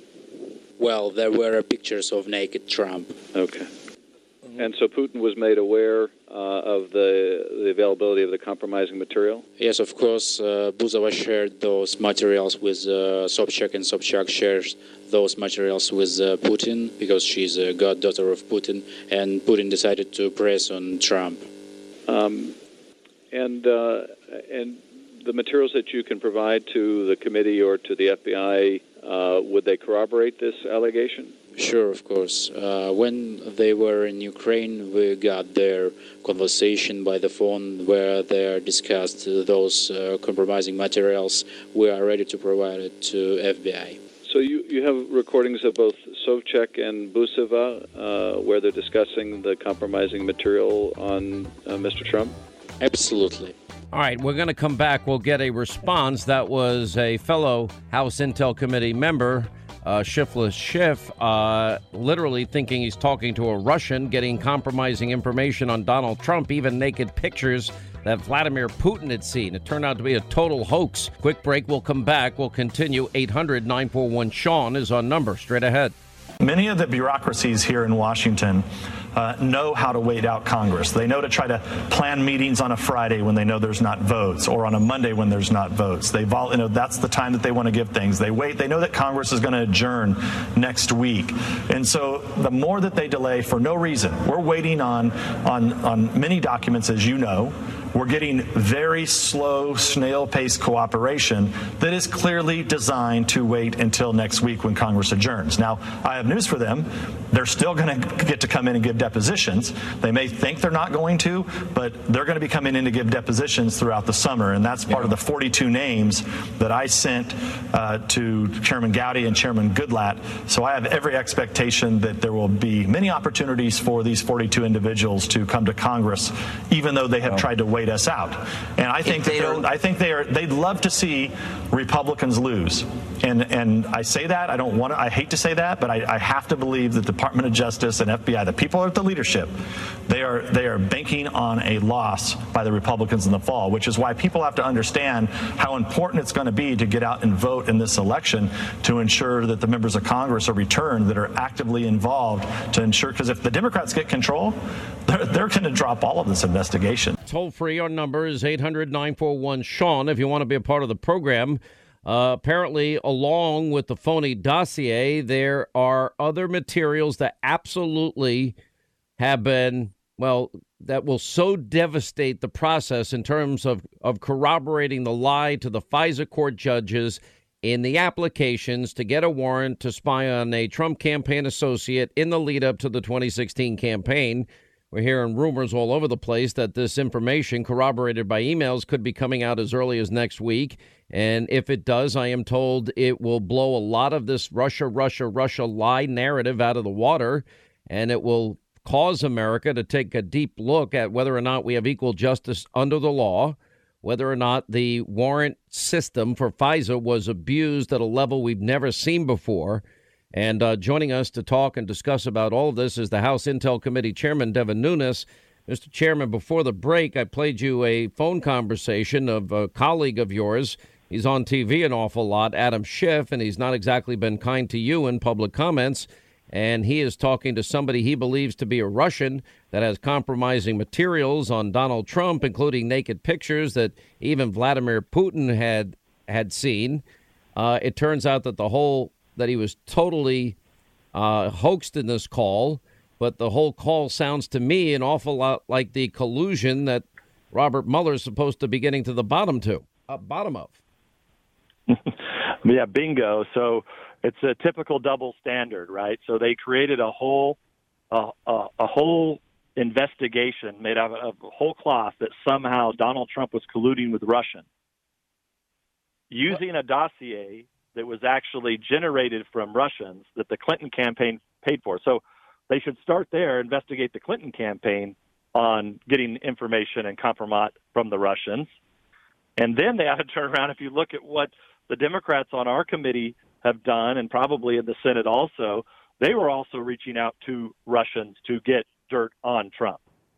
Well, there were pictures of naked Trump. Okay. Mm-hmm. And so Putin was made aware uh, of the the availability of the compromising material? Yes, of course. Uh, Bouzova shared those materials with uh, Sobchak, and Sobchak shares those materials with uh, Putin because she's a goddaughter of Putin, and Putin decided to press on Trump. Um, and uh, and the materials that you can provide to the committee or to the F B I, uh, would they corroborate this allegation? Sure, of course. Uh, when they were in Ukraine, we got their conversation by the phone where they discussed those uh, compromising materials. We are ready to provide it to F B I. So you, you have recordings of both Sobchak and Bouzova uh, where they're discussing the compromising material on uh, Mister Trump? Absolutely. All right, we're going to come back. We'll get a response. That was a fellow House Intel Committee member, uh, Shiftless Schiff, uh, literally thinking he's talking to a Russian, getting compromising information on Donald Trump, even naked pictures that Vladimir Putin had seen. It turned out to be a total hoax. Quick break. We'll come back. We'll continue. eight hundred nine four one Sean is our number. Straight ahead. Many of the bureaucracies here in Washington uh, know how to wait out Congress. They know to try to plan meetings on a Friday when they know there's not votes, or on a Monday when there's not votes. They vol- you know, that's the time that they want to give things. They wait. They know that Congress is going to adjourn next week. And so the more that they delay for no reason, we're waiting on, on, on many documents, as you know. We're getting very slow, snail-paced cooperation that is clearly designed to wait until next week when Congress adjourns. Now, I have news for them. They're still going to get to come in and give depositions. They may think they're not going to, but they're going to be coming in to give depositions throughout the summer, and that's part yeah. of the forty-two names that I sent uh, to Chairman Gowdy and Chairman Goodlatte. So I have every expectation that there will be many opportunities for these forty-two individuals to come to Congress, even though they have yeah. tried to wait us out. And I think that they're, I think they are they'd love to see Republicans lose. And and I say that, I don't want to, I hate to say that, but I, I have to believe that the Department of Justice and F B I, the people at the leadership, they are they are banking on a loss by the Republicans in the fall, which is why people have to understand how important it's going to be to get out and vote in this election to ensure that the members of Congress are returned that are actively involved to ensure, because if the Democrats get control, they're, they're going to drop all of this investigation. Toll free, our number is eight hundred nine four one Sean if you want to be a part of the program. Uh, apparently, along with the phony dossier, there are other materials that absolutely have been, well, that will so devastate the process in terms of, of corroborating the lie to the FISA court judges in the applications to get a warrant to spy on a Trump campaign associate in the lead up to the twenty sixteen campaign. We're hearing rumors all over the place that this information, corroborated by emails, could be coming out as early as next week. And if it does, I am told it will blow a lot of this Russia, Russia, Russia lie narrative out of the water, and it will cause America to take a deep look at whether or not we have equal justice under the law, whether or not the warrant system for FISA was abused at a level we've never seen before. And uh, joining us to talk and discuss about all of this is the House Intel Committee Chairman, Devin Nunes. Mister Chairman, before the break, I played you a phone conversation of a colleague of yours. He's on T V an awful lot, Adam Schiff, and he's not exactly been kind to you in public comments. And he is talking to somebody he believes to be a Russian that has compromising materials on Donald Trump, including naked pictures that even Vladimir Putin had had seen. Uh, it turns out that the whole that he was totally uh, hoaxed in this call, but the whole call sounds to me an awful lot like the collusion that Robert Mueller is supposed to be getting to the bottom to, uh, bottom of. Yeah, bingo. So it's a typical double standard, right? So they created a whole uh, a, a whole investigation made out of a whole cloth that somehow Donald Trump was colluding with Russians, using a dossier that was actually generated from Russians that the Clinton campaign paid for. So they should start there, investigate the Clinton campaign on getting information and compromise from the Russians. And then they ought to turn around. If you look at what the Democrats on our committee have done, and probably in the Senate also, they were also reaching out to Russians to get dirt on Trump.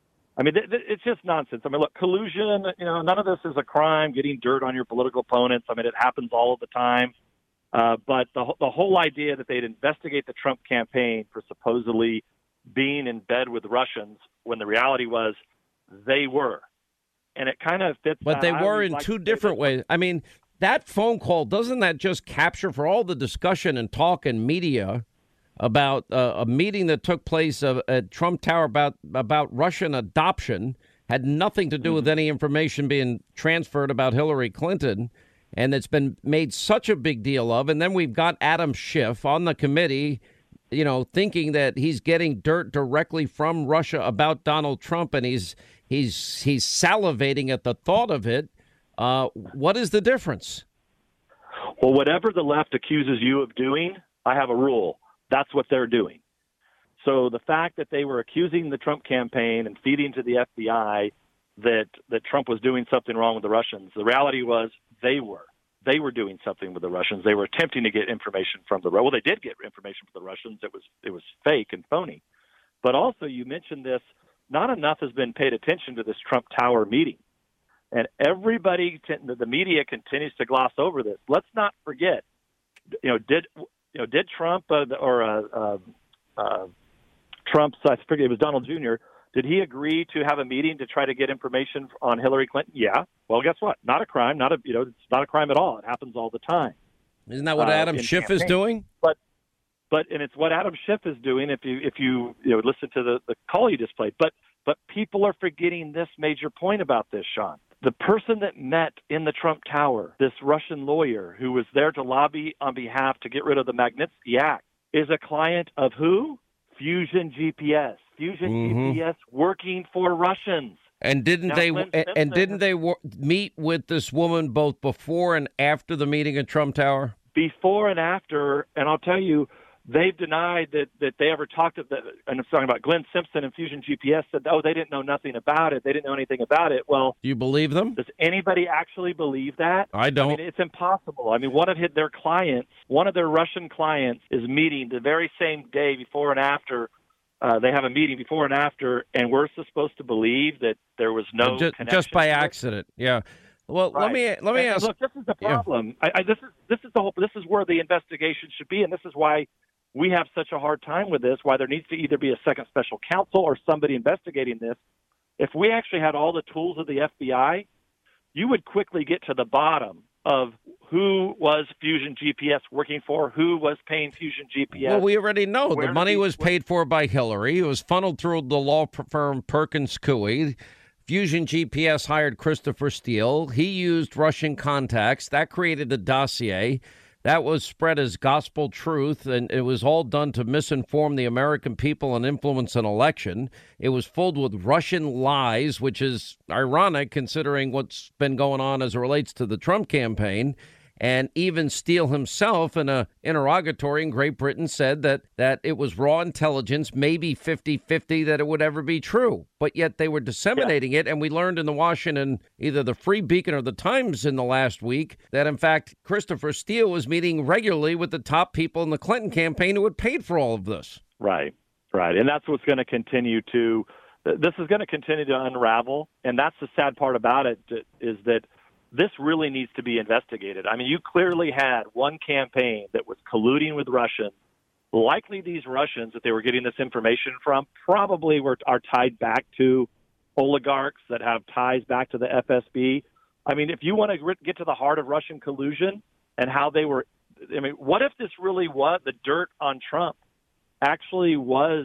I mean, th- th- it's just nonsense. I mean, look, collusion, you know, none of this is a crime, getting dirt on your political opponents. I mean, it happens all of the time. Uh, but the, the whole idea that they'd investigate the Trump campaign for supposedly being in bed with Russians when the reality was they were. And it kind of fits. But they were in two different ways. I mean, that phone call, doesn't that just capture for all the discussion and talk and media about uh, a meeting that took place uh, at Trump Tower about, about Russian adoption, had nothing to do mm-hmm. with any information being transferred about Hillary Clinton. And it's been made such a big deal of. And then we've got Adam Schiff on the committee, you know, thinking that he's getting dirt directly from Russia about Donald Trump. And he's he's he's salivating at the thought of it. Uh, what is the difference? Well, whatever the left accuses you of doing, I have a rule. That's what they're doing. So the fact that they were accusing the Trump campaign and feeding to the F B I that that Trump was doing something wrong with the Russians, the reality was they were. They were doing something with the Russians. They were attempting to get information from the well, they did get information from the Russians. It was it was fake and phony. But also, you mentioned this. Not enough has been paid attention to this Trump Tower meeting, and everybody, the media, continues to gloss over this. Let's not forget. You know, did you know did Trump uh, or uh, uh, uh, Trump's I forget it was Donald Junior Did he agree to have a meeting to try to get information on Hillary Clinton? Yeah. Well, guess what? Not a crime. Not a you know, it's not a crime at all. It happens all the time. Isn't that what uh, Adam Schiff campaigns. is doing? But, but and it's what Adam Schiff is doing. If you if you you know listen to the, the call you just played. But but people are forgetting this major point about this, Sean. The person that met in the Trump Tower, this Russian lawyer who was there to lobby on behalf to get rid of the Magnitsky Act, is a client of who? Fusion G P S. Fusion mm-hmm. G P S working for Russians. And didn't now, they and, and didn't they w- meet with this woman both before and after the meeting at Trump Tower? Before and after, and I'll tell you, they've denied that, that they ever talked to the, and I'm talking about Glenn Simpson and Fusion G P S said, oh, they didn't know nothing about it. They didn't know anything about it. Well, do you believe them? Does anybody actually believe that? I don't. I mean, it's impossible. I mean, one of their clients, one of their Russian clients is meeting the very same day before and after. Uh, they have a meeting before and after, and we're supposed to believe that there was no just, connection. Just by accident, yeah. Well, right. let me let me and, ask. Look, this is the problem. Yeah. I, I, this is this is the whole. This is where the investigation should be, and this is why we have such a hard time with this. Why there needs to either be a second special counsel or somebody investigating this. If we actually had all the tools of the F B I, you would quickly get to the bottom of who was Fusion G P S working for, who was paying Fusion G P S. Well, we already know the money was paid for by Hillary. It was funneled through the law firm Perkins Coie. Fusion G P S hired Christopher Steele. He used Russian contacts. That created a dossier. That was spread as gospel truth, and it was all done to misinform the American people and influence an election. It was filled with Russian lies, which is ironic considering what's been going on as it relates to the Trump campaign. And even Steele himself, in a interrogatory in Great Britain, said that that it was raw intelligence, maybe fifty-fifty, that it would ever be true. But yet they were disseminating yeah. it. And we learned in the Washington, either the Free Beacon or the Times in the last week, that, in fact, Christopher Steele was meeting regularly with the top people in the Clinton campaign who had paid for all of this. Right, right. And that's what's going to continue to this is going to continue to unravel. And that's the sad part about it, is that this really needs to be investigated. I mean, you clearly had one campaign that was colluding with Russians. Likely these Russians that they were getting this information from probably were are tied back to oligarchs that have ties back to the F S B. I mean, if you want to get to the heart of Russian collusion and how they were, I mean, what if this really was, the dirt on Trump actually was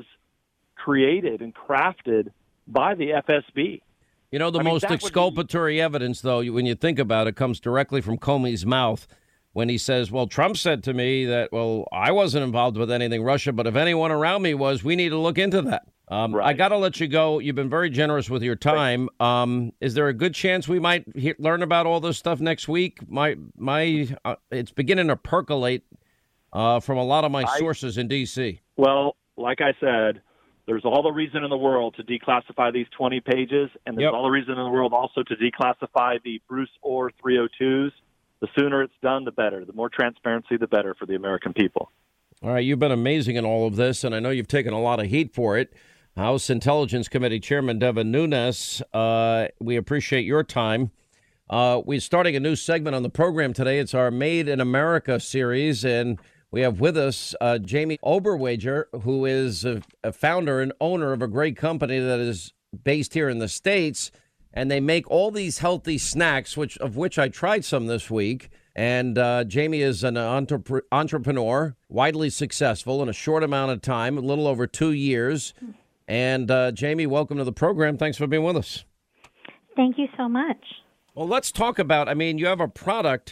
created and crafted by the F S B? You know, the I mean, most exculpatory be... evidence, though, when you think about it, comes directly from Comey's mouth when he says, well, Trump said to me that, well, I wasn't involved with anything Russia, but if anyone around me was, we need to look into that. Um, right. I got to let you go. You've been very generous with your time. Um, is there a good chance we might he- learn about all this stuff next week? My, my, uh, it's beginning to percolate uh, from a lot of my I... sources in D C. Well, like I said, there's all the reason in the world to declassify these twenty pages, and there's yep. all the reason in the world also to declassify the Bruce Orr three oh twos. The sooner it's done, the better. The more transparency, the better for the American people. All right, you've been amazing in all of this, and I know you've taken a lot of heat for it. House Intelligence Committee Chairman Devin Nunes, uh, we appreciate your time. Uh, we're starting a new segment on the program today. It's our Made in America series, and we have with us uh, Jamie Oberwager, who is a, a founder and owner of a great company that is based here in the States. And they make all these healthy snacks, which of which I tried some this week. And uh, Jamie is an entrep- entrepreneur, widely successful in a short amount of time, a little over two years. And uh, Jamie, welcome to the program. Thanks for being with us. Thank you so much. Well, let's talk about, I mean, you have a product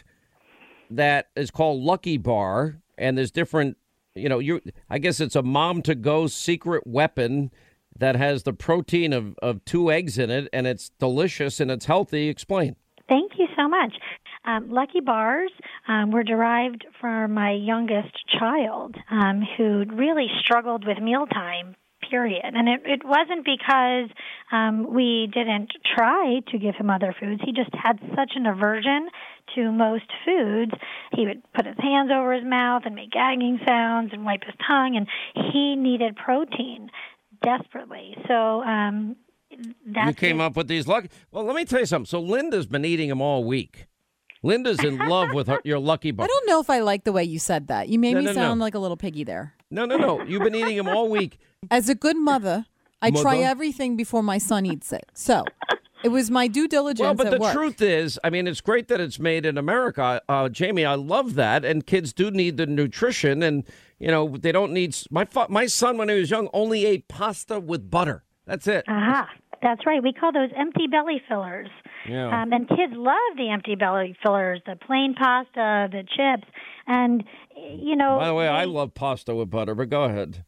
that is called Lucky Bar. And there's different, you know, you I guess it's a mom-to-go secret weapon that has the protein of, of two eggs in it, and it's delicious and it's healthy. Explain. Thank you so much. Um, Lucky Bars um, were derived from my youngest child, um, who really struggled with mealtime, period. And it, it wasn't because um, we didn't try to give him other foods. He just had such an aversion to most foods. He would put his hands over his mouth and make gagging sounds and wipe his tongue, and he needed protein desperately. So um, that's you came it. up with these lucky. Well, let me tell you something. So Linda's been eating them all week. Linda's in love with her, your Lucky Bar. I don't know if I like the way you said that. You made no, me no, sound no. like a little piggy there. No, no, no. You've been eating them all week. As a good mother, I mother? try everything before my son eats it. So it was my due diligence Well, but at the work. truth is, I mean, it's great that it's made in America. Uh, Jamie, I love that. And kids do need the nutrition. And, you know, they don't need... My fa- my son, when he was young, only ate pasta with butter. That's it. Aha. That's right. We call those empty belly fillers. Yeah. Um, and kids love the empty belly fillers, the plain pasta, the chips. And, you know... By the way, they... I love pasta with butter, but go ahead.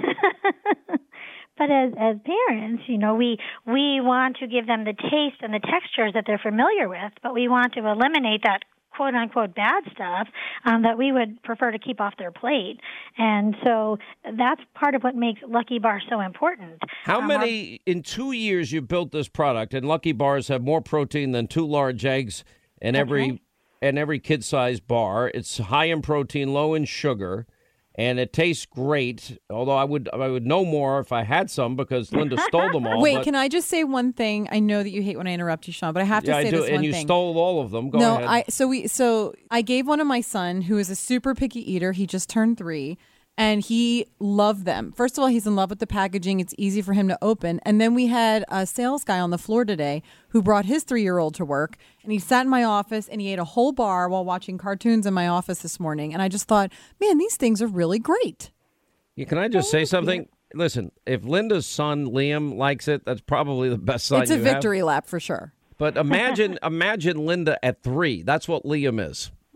But as as parents, you know, we we want to give them the taste and the textures that they're familiar with, but we want to eliminate that quote-unquote bad stuff um, that we would prefer to keep off their plate. And so that's part of what makes Lucky Bar so important. How um, many, our, in two years, you built this product, and Lucky Bars have more protein than two large eggs in every, right. in every kid-sized bar. It's high in protein, low in sugar. And it tastes great, although I would I would know more if I had some because Linda stole them all. Wait, but... can I just say one thing? I know that you hate when I interrupt you, Sean, but I have to yeah, say I do. this and one you thing. stole all of them. Go no, ahead. I so we so I gave one to my son who is a super picky eater. He just turned three. And he loved them. First of all, he's in love with the packaging. It's easy for him to open. And then we had a sales guy on the floor today who brought his three-year-old to work. And he sat in my office and he ate a whole bar while watching cartoons in my office this morning. And I just thought, man, these things are really great. Yeah, can I just say something? Listen, if Linda's son, Liam, likes it, that's probably the best sign It's a you victory have. lap for sure. But imagine imagine Linda at three. That's what Liam is.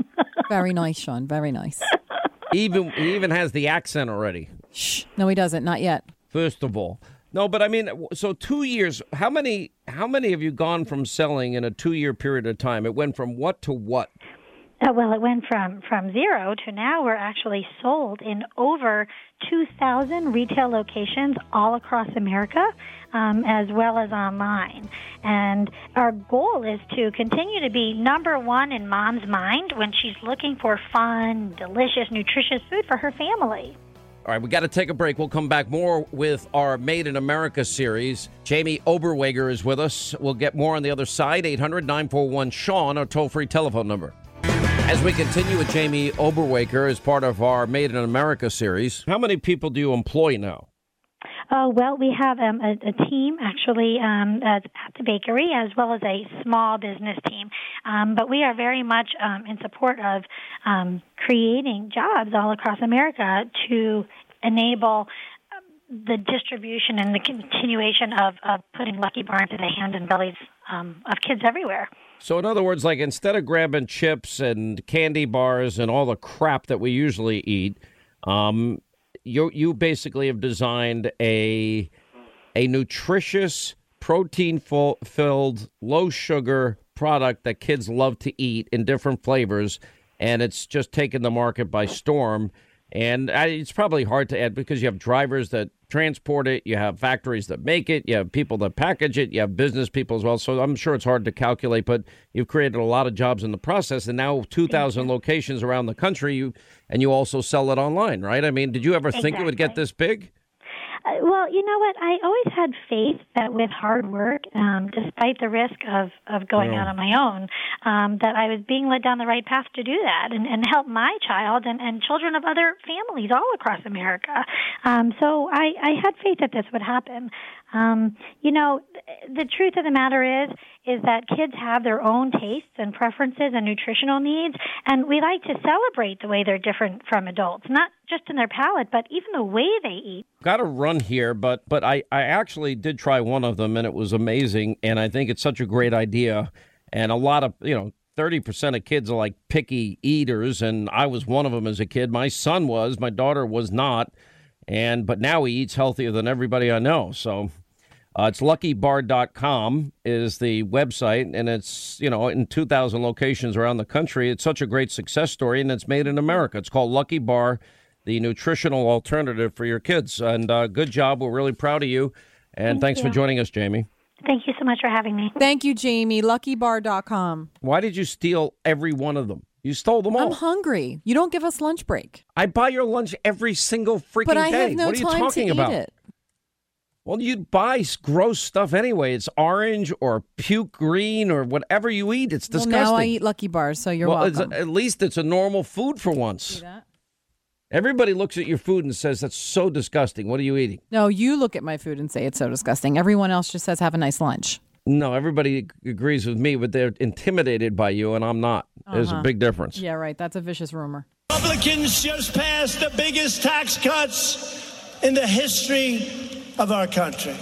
Very nice, Sean. Very nice. Even He even has the accent already. Shh. No, he doesn't. Not yet. First of all. No, but I mean, so two years, how many how many have you gone from selling in a two-year period of time? It went from what to what? Uh, well, it went from, from zero to now we're actually sold in over two thousand retail locations all across America, um, as well as online. And our goal is to continue to be number one in mom's mind when she's looking for fun, delicious, nutritious food for her family. All right, we got to take a break. We'll come back more with our Made in America series. Jamie Oberweger is with us. We'll get more on the other side. eight hundred nine four one Sean, our toll-free telephone number. As we continue with Jamie Oberweger as part of our Made in America series, how many people do you employ now? Oh, well, we have um, a, a team, actually, um, at the bakery, as well as a small business team. Um, but we are very much um, in support of um, creating jobs all across America to enable the distribution and the continuation of, of putting Lucky Bar into the hands and bellies um, of kids everywhere. So in other words, like instead of grabbing chips and candy bars and all the crap that we usually eat, um, you you basically have designed a a nutritious, protein-filled, low-sugar product that kids love to eat in different flavors, and it's just taken the market by storm. And I, it's probably hard to add because you have drivers that transport it, you have factories that make it, you have people that package it, you have business people as well. So I'm sure it's hard to calculate, but you've created a lot of jobs in the process. And now two thousand locations around the country, you and you also sell it online, right? I mean, did you ever Exactly. think it would get this big? Uh, well, you know what? I always had faith that with hard work, um, despite the risk of, of going Yeah. out on my own, um, that I was being led down the right path to do that and, and help my child and, and children of other families all across America. Um, so I, I had faith that this would happen. Um, you know, the truth of the matter is, is that kids have their own tastes and preferences and nutritional needs, and we like to celebrate the way they're different from adults, not just in their palate, but even the way they eat. Got to run here, but but I, I actually did try one of them, and it was amazing, and I think it's such a great idea, and a lot of, you know, thirty percent of kids are like picky eaters, and I was one of them as a kid. My son was, my daughter was not, and but now he eats healthier than everybody I know, so... Uh, it's lucky bar dot com is the website, and it's, you know, in two thousand locations around the country. It's such a great success story, and it's made in America. It's called Lucky Bar, the nutritional alternative for your kids. And uh, good job. We're really proud of you. And Thank thanks you. for joining us, Jamie. Thank you so much for having me. Thank you, Jamie. lucky bar dot com. Why did you steal every one of them? You stole them all. I'm hungry. You don't give us lunch break. I buy your lunch every single freaking But I day. have no what are you time talking to about? eat it. Well, you buy s- gross stuff anyway. It's orange or puke green or whatever you eat. It's disgusting. Well, now I eat Lucky Bars, so you're well, welcome. It's, at least it's a normal food for once. See that? Everybody looks at your food and says, that's so disgusting. What are you eating? No, you look at my food and say it's so disgusting. Everyone else just says have a nice lunch. No, everybody agrees with me, but they're intimidated by you, and I'm not. There's a Uh-huh. big difference. Yeah, right. That's a vicious rumor. Republicans just passed the biggest tax cuts in the history of our country.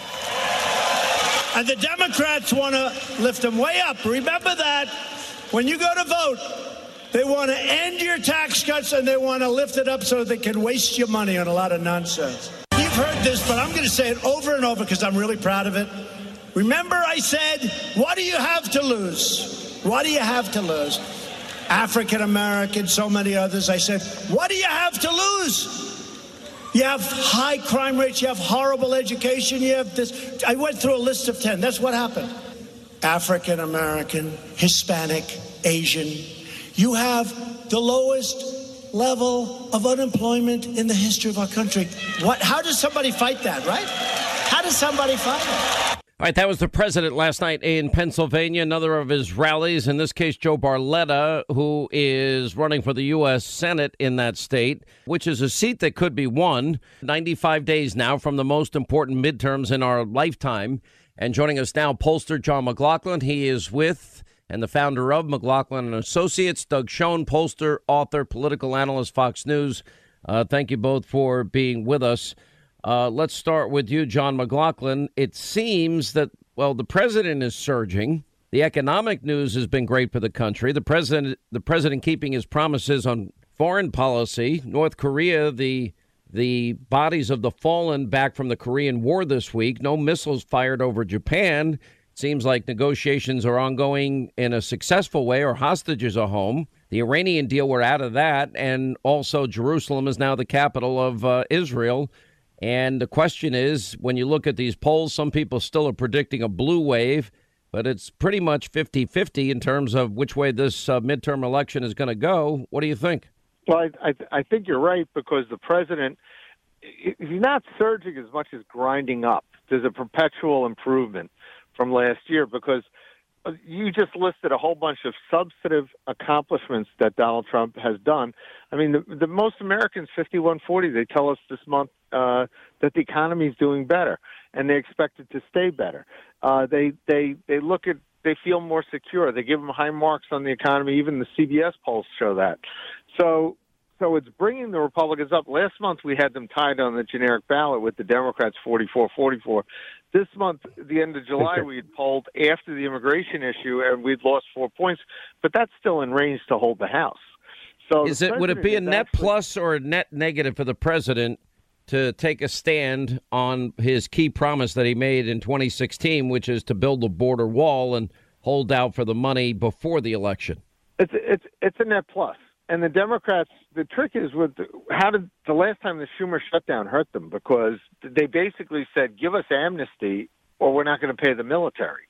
And the Democrats want to lift them way up. Remember that when you go to vote, they want to end your tax cuts and they want to lift it up so they can waste your money on a lot of nonsense. You've heard this, but I'm going to say it over and over because I'm really proud of it. Remember I said, what do you have to lose? What do you have to lose? African Americans, so many others. I said, what do you have to lose? You have high crime rates, you have horrible education, you have this. I went through a list of ten. That's what happened. African American, Hispanic, Asian. You have the lowest level of unemployment in the history of our country. What? How does somebody fight that, right? How does somebody fight it? All right, that was the president last night in Pennsylvania, another of his rallies, in this case, Joe Barletta, who is running for the U S Senate in that state, which is a seat that could be won ninety-five days now from the most important midterms in our lifetime. And joining us now, pollster John McLaughlin. He is with and the founder of McLaughlin and Associates. Doug Schoen, pollster, author, political analyst, Fox News. Uh, thank you both for being with us. Uh, let's start with you, John McLaughlin. It seems that, well, the president is surging. The economic news has been great for the country. The president, the president keeping his promises on foreign policy. North Korea, the the bodies of the fallen back from the Korean War this week. No missiles fired over Japan. Seems like negotiations are ongoing in a successful way, or hostages are home. The Iranian deal, we're out of that. And also Jerusalem is now the capital of uh, Israel. And the question is, when you look at these polls, some people still are predicting a blue wave, but it's pretty much fifty-fifty in terms of which way this uh, midterm election is going to go. What do you think? Well, I, I, I think you're right, because the president, he's not surging as much as grinding up. There's a perpetual improvement from last year, because you just listed a whole bunch of substantive accomplishments that Donald Trump has done. I mean, the, the most Americans, fifty-one forty, they tell us this month uh, that the economy is doing better, and they expect it to stay better. Uh, they they they look at they feel more secure. They give them high marks on the economy. Even the C B S polls show that. So. So it's bringing the Republicans up. Last month, we had them tied on the generic ballot with the Democrats forty-four forty-four. This month, the end of July, we had polled after the immigration issue, and we'd lost four points. But that's still in range to hold the House. So is it? Would it be a net actually, plus or a net negative for the president to take a stand on his key promise that he made in twenty sixteen, which is to build a border wall and hold out for the money before the election? It's it's it's a net plus. And the Democrats, the trick is with how did the last time the Schumer shutdown hurt them? Because they basically said, give us amnesty or we're not going to pay the military.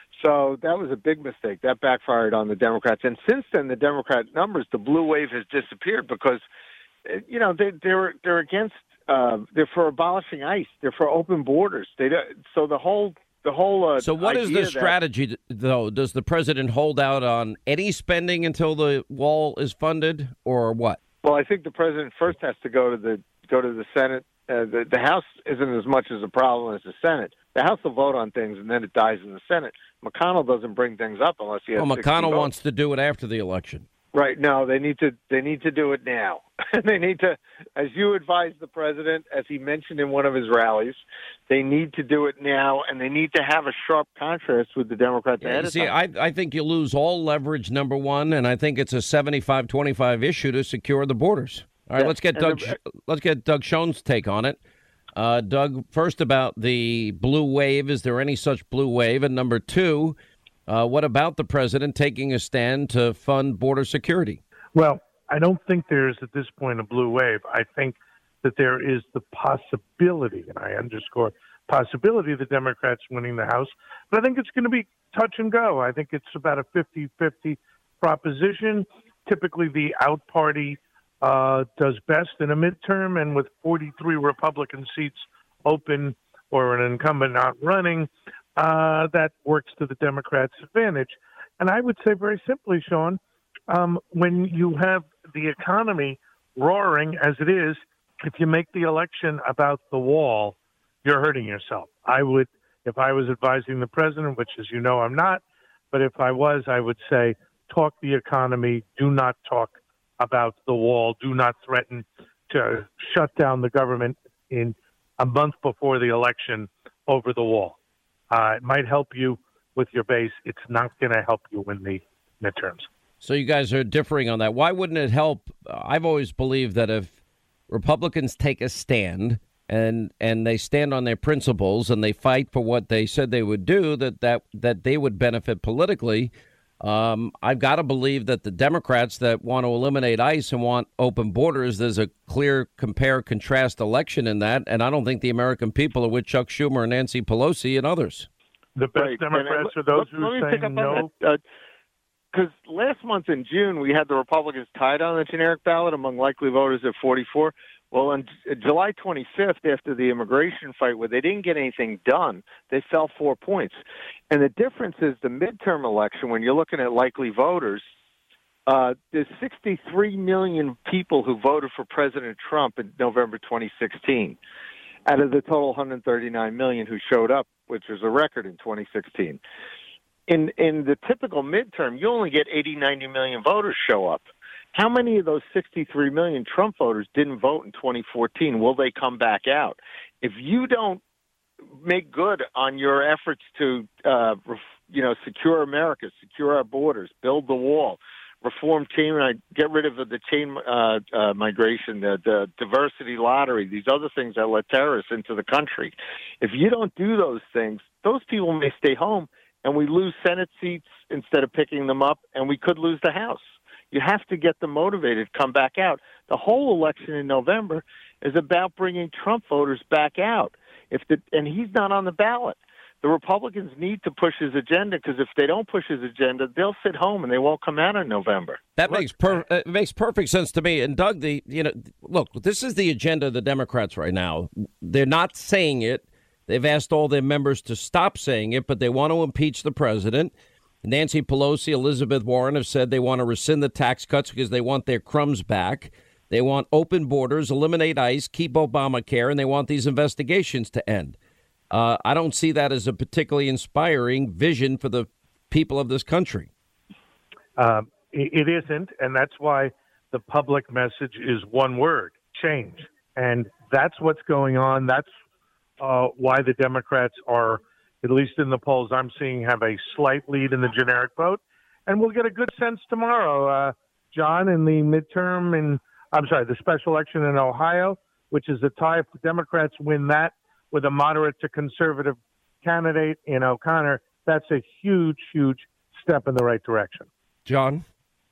So that was a big mistake. That backfired on the Democrats. And since then, the Democrat numbers, the blue wave has disappeared because, you know, they, they're they're against, uh, they're for abolishing ICE. They're for open borders. They So the whole The whole. Uh, so what is the strategy, that, though? Does the president hold out on any spending until the wall is funded, or what? Well, I think the president first has to go to the go to the Senate. Uh, the, the House isn't as much as a problem as the Senate. The House will vote on things, and then it dies in the Senate. McConnell doesn't bring things up unless he has. Well, McConnell wants to do it after the election. Right. No, they need to. They need to do it now. They need to, as you advised the president, as he mentioned in one of his rallies, they need to do it now, and they need to have a sharp contrast with the Democrats ahead yeah, of see, time. I, I think you lose all leverage, number one, and I think it's a seventy-five twenty-five issue to secure the borders. All right, yeah. let's get Doug. The, let's get Doug Schoen's take on it. Uh, Doug, first about the blue wave. Is there any such blue wave? And number two, uh, what about the president taking a stand to fund border security? Well, I don't think there's at this point a blue wave. I think that there is the possibility, and I underscore possibility, of the Democrats winning the House. But I think it's going to be touch and go. I think it's about a fifty-fifty proposition. Typically, the out party uh, does best in a midterm, and with forty-three Republican seats open or an incumbent not running, uh, that works to the Democrats' advantage. And I would say very simply, Sean, um, when you have the economy roaring as it is, if you make the election about the wall, you're hurting yourself. I would, if I was advising the president, which, as you know, I'm not, but if I was, I would say, talk the economy, do not talk about the wall, do not threaten to shut down the government in a month before the election over the wall. Uh, it might help you with your base. It's not going to help you win the midterms. So you guys are differing on that. Why wouldn't it help? I've always believed that if Republicans take a stand and and they stand on their principles and they fight for what they said they would do, that that, that they would benefit politically. Um, I've got to believe that the Democrats that want to eliminate ICE and want open borders, there's a clear compare-contrast election in that. And I don't think the American people are with Chuck Schumer and Nancy Pelosi and others. The best right. Democrats and, are those let, who let say no. Because uh, last month in June, we had the Republicans tied on the generic ballot among likely voters at forty-four. Well, on July twenty-fifth, after the immigration fight where they didn't get anything done, they fell four points. And the difference is the midterm election, when you're looking at likely voters, uh, there's sixty-three million people who voted for President Trump in November twenty sixteen, out of the total one hundred thirty-nine million who showed up, which was a record in twenty sixteen. In in the typical midterm, you only get eighty, ninety million voters show up. How many of those sixty-three million Trump voters didn't vote in twenty fourteen? Will they come back out? If you don't make good on your efforts to uh, you know, secure America, secure our borders, build the wall, reform chain, get rid of the chain uh, uh, migration, the, the diversity lottery, these other things that let terrorists into the country. If you don't do those things, those people may stay home, and we lose Senate seats instead of picking them up, and we could lose the House. You have to get them motivated to come back out. The whole election in November is about bringing Trump voters back out. If the, and he's not on the ballot. The Republicans need to push his agenda, because if they don't push his agenda, they'll sit home and they won't come out in November. That look, makes per- it makes perfect sense to me. And Doug, the you know, look, this is the agenda of the Democrats right now. They're not saying it. They've asked all their members to stop saying it, but they want to impeach the president. Nancy Pelosi, Elizabeth Warren have said they want to rescind the tax cuts because they want their crumbs back. They want open borders, eliminate ICE, keep Obamacare, and they want these investigations to end. Uh, I don't see that as a particularly inspiring vision for the people of this country. Um, it isn't, and that's why the public message is one word: change. And that's what's going on. That's uh, why the Democrats are, at least in the polls I'm seeing, have a slight lead in the generic vote. And we'll get a good sense tomorrow, uh, John, in the midterm, and I'm sorry, the special election in Ohio, which is a tie. If the Democrats win that with a moderate to conservative candidate in O'Connor, that's a huge, huge step in the right direction. John?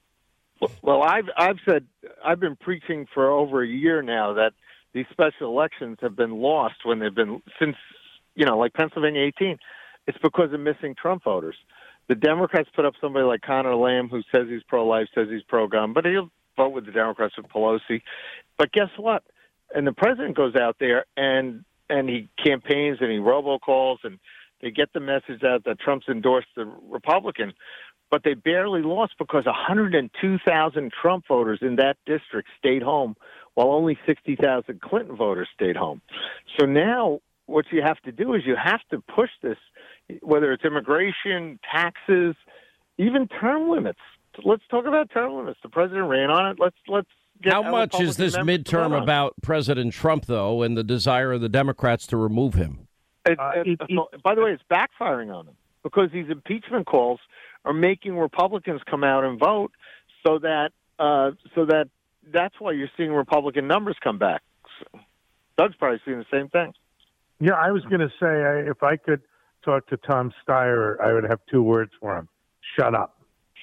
Well, I've I've said I've been preaching for over a year now that these special elections have been lost when they've been since, you know, like Pennsylvania eighteen. It's because of missing Trump voters. The Democrats put up somebody like Conor Lamb, who says he's pro-life, says he's pro-gun, but he'll vote with the Democrats with Pelosi. But guess what? And the president goes out there and and he campaigns and he robocalls, and they get the message out that Trump's endorsed the Republican. But they barely lost because one hundred two thousand Trump voters in that district stayed home, while only sixty thousand Clinton voters stayed home. So now what you have to do is you have to push this, whether it's immigration, taxes, even term limits. Let's talk about term limits. The president ran on it. Let's let's. How much is this midterm about President Trump, though, and the desire of the Democrats to remove him? It, uh, it, it, by the way, it's backfiring on him, because these impeachment calls are making Republicans come out and vote, so that uh, so that that's why you're seeing Republican numbers come back. So Doug's probably seeing the same thing. Yeah, I was going to say, I, if I could talk to Tom Steyer, I would have two words for him: shut up.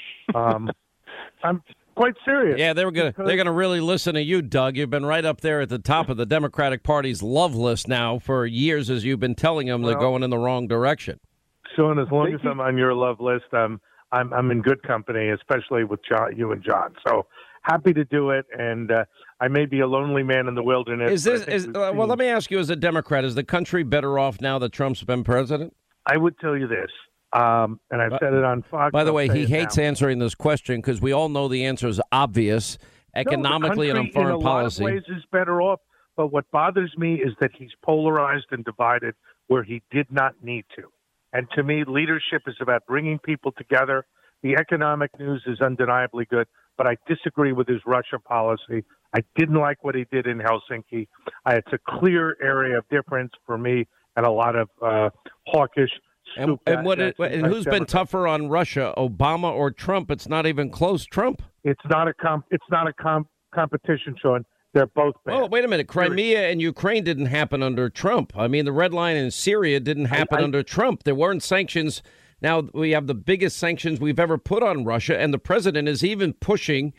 Um, I'm quite serious. Yeah, they were gonna they're gonna really listen to you, Doug. You've been right up there at the top of the Democratic Party's love list now for years, as you've been telling them well, they're going in the wrong direction. Sean, as long as I'm on your love list, I'm I'm I'm in good company, especially with John, you and John. So happy to do it, and uh, I may be a lonely man in the wilderness. Is this is uh, well? Let me ask you, as a Democrat, is the country better off now that Trump's been president? I would tell you this. Um, and I've said it on Fox. By the way, he hates now. answering this question because we all know the answer is obvious economically no, and on foreign in a policy. Lot of ways is better off. But what bothers me is that he's polarized and divided where he did not need to. And to me, leadership is about bringing people together. The economic news is undeniably good, but I disagree with his Russia policy. I didn't like what he did in Helsinki. I, it's a clear area of difference for me and a lot of uh, hawkish. And, and, what it, and who's been tougher on Russia, Obama or Trump? It's not even close. Trump. It's not a comp. It's not a comp competition, Sean. They're both bad. Oh, wait a minute. Crimea and Ukraine didn't happen under Trump. I mean, the red line in Syria didn't happen I, I, under Trump. There weren't sanctions. Now we have the biggest sanctions we've ever put on Russia, and the president is even pushing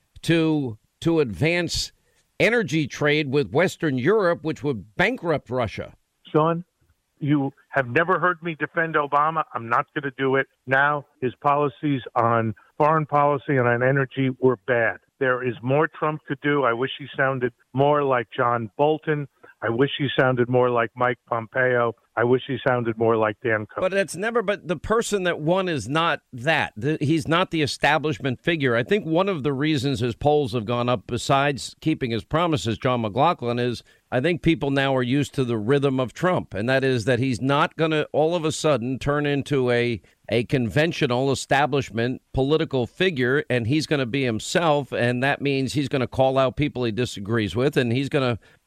to to advance energy trade with Western Europe, which would bankrupt Russia. Sean, you have never heard me defend Obama. I'm not going to do it now. His policies on foreign policy and on energy were bad. There is more Trump could do. I wish he sounded more like John Bolton. I wish he sounded more like Mike Pompeo. I wish he sounded more like Dan Cook. But it's never, but the person that won is not that. The, he's not the establishment figure. I think one of the reasons his polls have gone up, besides keeping his promises, John McLaughlin, is I think people now are used to the rhythm of Trump. And that is that he's not going to all of a sudden turn into a, a conventional establishment political figure, and he's going to be himself. And that means he's going to call out people he disagrees with, and he's going to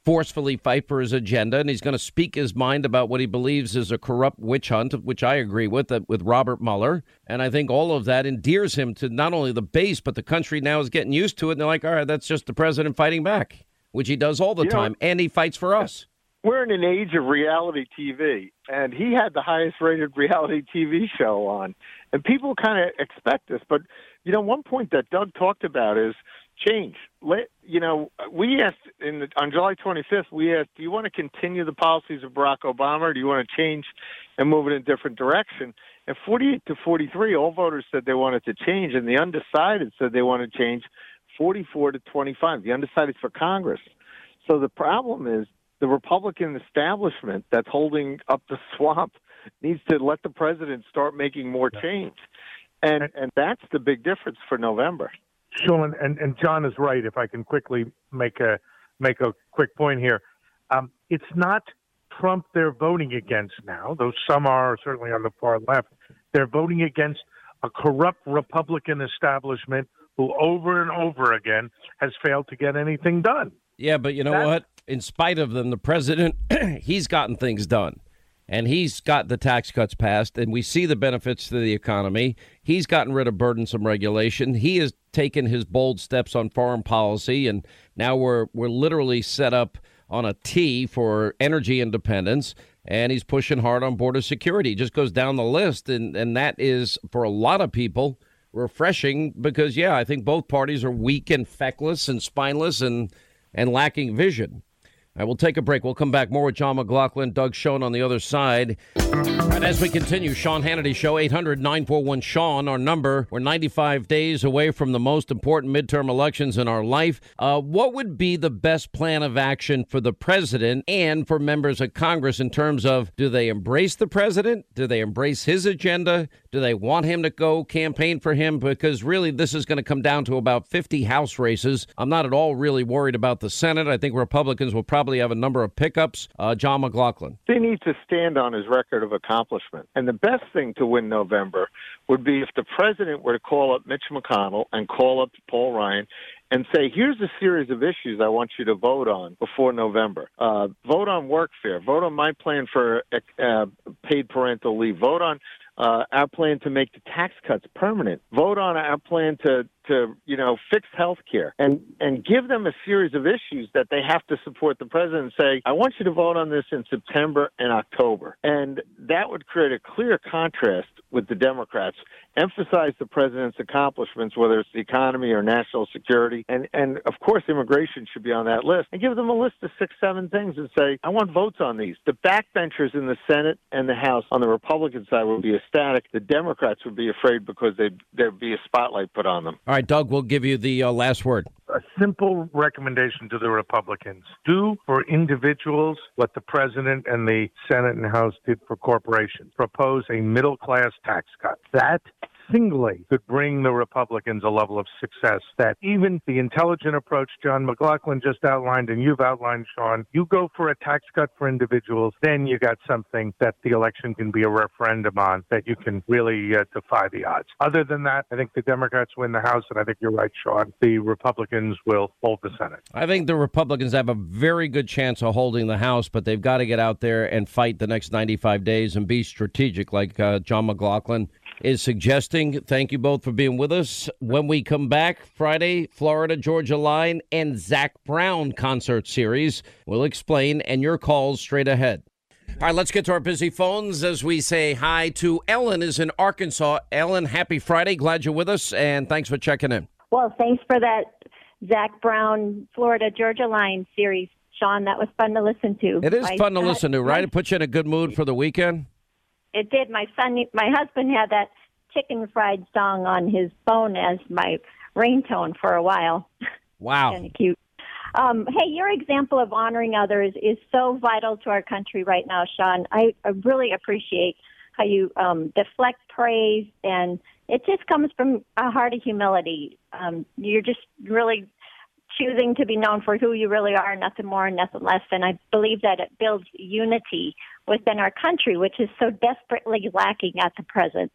forcefully fight for his agenda, and he's going to speak his mind about what he believes is a corrupt witch hunt, which I agree with, uh, with Robert Mueller. And I think all of that endears him to not only the base, but the country now is getting used to it. And they're like, all right, that's just the president fighting back, which he does all the You know, time, and he fights for us. We're in an age of reality T V, and he had the highest-rated reality T V show on. And people kind of expect this. But, you know, one point that Doug talked about is change. Let, you know, we asked in the, on July twenty-fifth, we asked, do you want to continue the policies of Barack Obama, or do you want to change and move in a different direction? And forty-eight to forty-three, all voters said they wanted to change, and the undecided said they want to change forty-four to twenty-five. The undecided for Congress. So the problem is the Republican establishment that's holding up the swamp needs to let the president start making more change. And and that's the big difference for November. Sean, and, and John is right. If I can quickly make a make a quick point here, um, it's not Trump they're voting against now, though some are certainly on the far left. They're voting against a corrupt Republican establishment who over and over again has failed to get anything done. Yeah, but you know That's- what? In spite of them, the president, he's gotten things done. And he's got the tax cuts passed, and we see the benefits to the economy. He's gotten rid of burdensome regulation. He has taken his bold steps on foreign policy, and now we're we're literally set up on a T for energy independence, and he's pushing hard on border security. He just goes down the list, and, and that is, for a lot of people, refreshing because, yeah, I think both parties are weak and feckless and spineless and, and lacking vision. I will take a break. We'll come back more with John McLaughlin, Doug Schoen on the other side. And as we continue, Sean Hannity Show, eight hundred nine four one Sean, our number. We're ninety-five days away from the most important midterm elections in our life. Uh, what would be the best plan of action for the president and for members of Congress in terms of, do they embrace the president? Do they embrace his agenda? Do they want him to go campaign for him? Because really, this is going to come down to about fifty House races. I'm not at all really worried about the Senate. I think Republicans will probably have a number of pickups. Uh, John McLaughlin. He needs to stand on his record of accomplishment. And the best thing to win November would be if the president were to call up Mitch McConnell and call up Paul Ryan and say, here's a series of issues I want you to vote on before November. Uh, vote on workfare. Vote on my plan for uh, paid parental leave. Vote on uh, our plan to make the tax cuts permanent. Vote on our plan to to, you know, fix health care and, and give them a series of issues that they have to support the president and say, I want you to vote on this in September and October. And that would create a clear contrast with the Democrats, emphasize the president's accomplishments, whether it's the economy or national security. And, and of course, immigration should be on that list. And give them a list of six, seven things and say, I want votes on these. The backbenchers in the Senate and the House on the Republican side would be ecstatic. The Democrats would be afraid because they'd, there'd be a spotlight put on them. All right, Doug, we'll give you the uh, last word. A simple recommendation to the Republicans. Do for individuals what the president and the Senate and House did for corporations. Propose a middle-class tax cut. That singly could bring the Republicans a level of success that even the intelligent approach John McLaughlin just outlined and you've outlined, Sean, you go for a tax cut for individuals, then you got something that the election can be a referendum on, that you can really uh, defy the odds. Other than that, I think the Democrats win the House, and I think you're right, Sean. The Republicans will hold the Senate. I think the Republicans have a very good chance of holding the House, but they've got to get out there and fight the next ninety-five days and be strategic like uh, John McLaughlin is suggesting. Thank you both for being with us. When we come back, Friday, Florida Georgia Line and Zach Brown concert series. We'll explain, and your calls straight ahead. All right, let's get to our busy phones as we say hi to Ellen is in Arkansas. Ellen, happy Friday. Glad you're with us, and thanks for checking in. Well, thanks for that Zach Brown Florida Georgia Line series, Sean. That was fun to listen to. It is I, fun to uh, listen to, right? It puts you in a good mood for the weekend. It did. My son, my husband had that chicken fried song on his phone as my ringtone for a while. Wow. Kind of cute. Um, hey, your example of honoring others is so vital to our country right now, Sean. I, I really appreciate how you um, deflect praise, and it just comes from a heart of humility. Um, you're just really choosing to be known for who you really are, nothing more and nothing less. And I believe that it builds unity within our country, which is so desperately lacking at the present.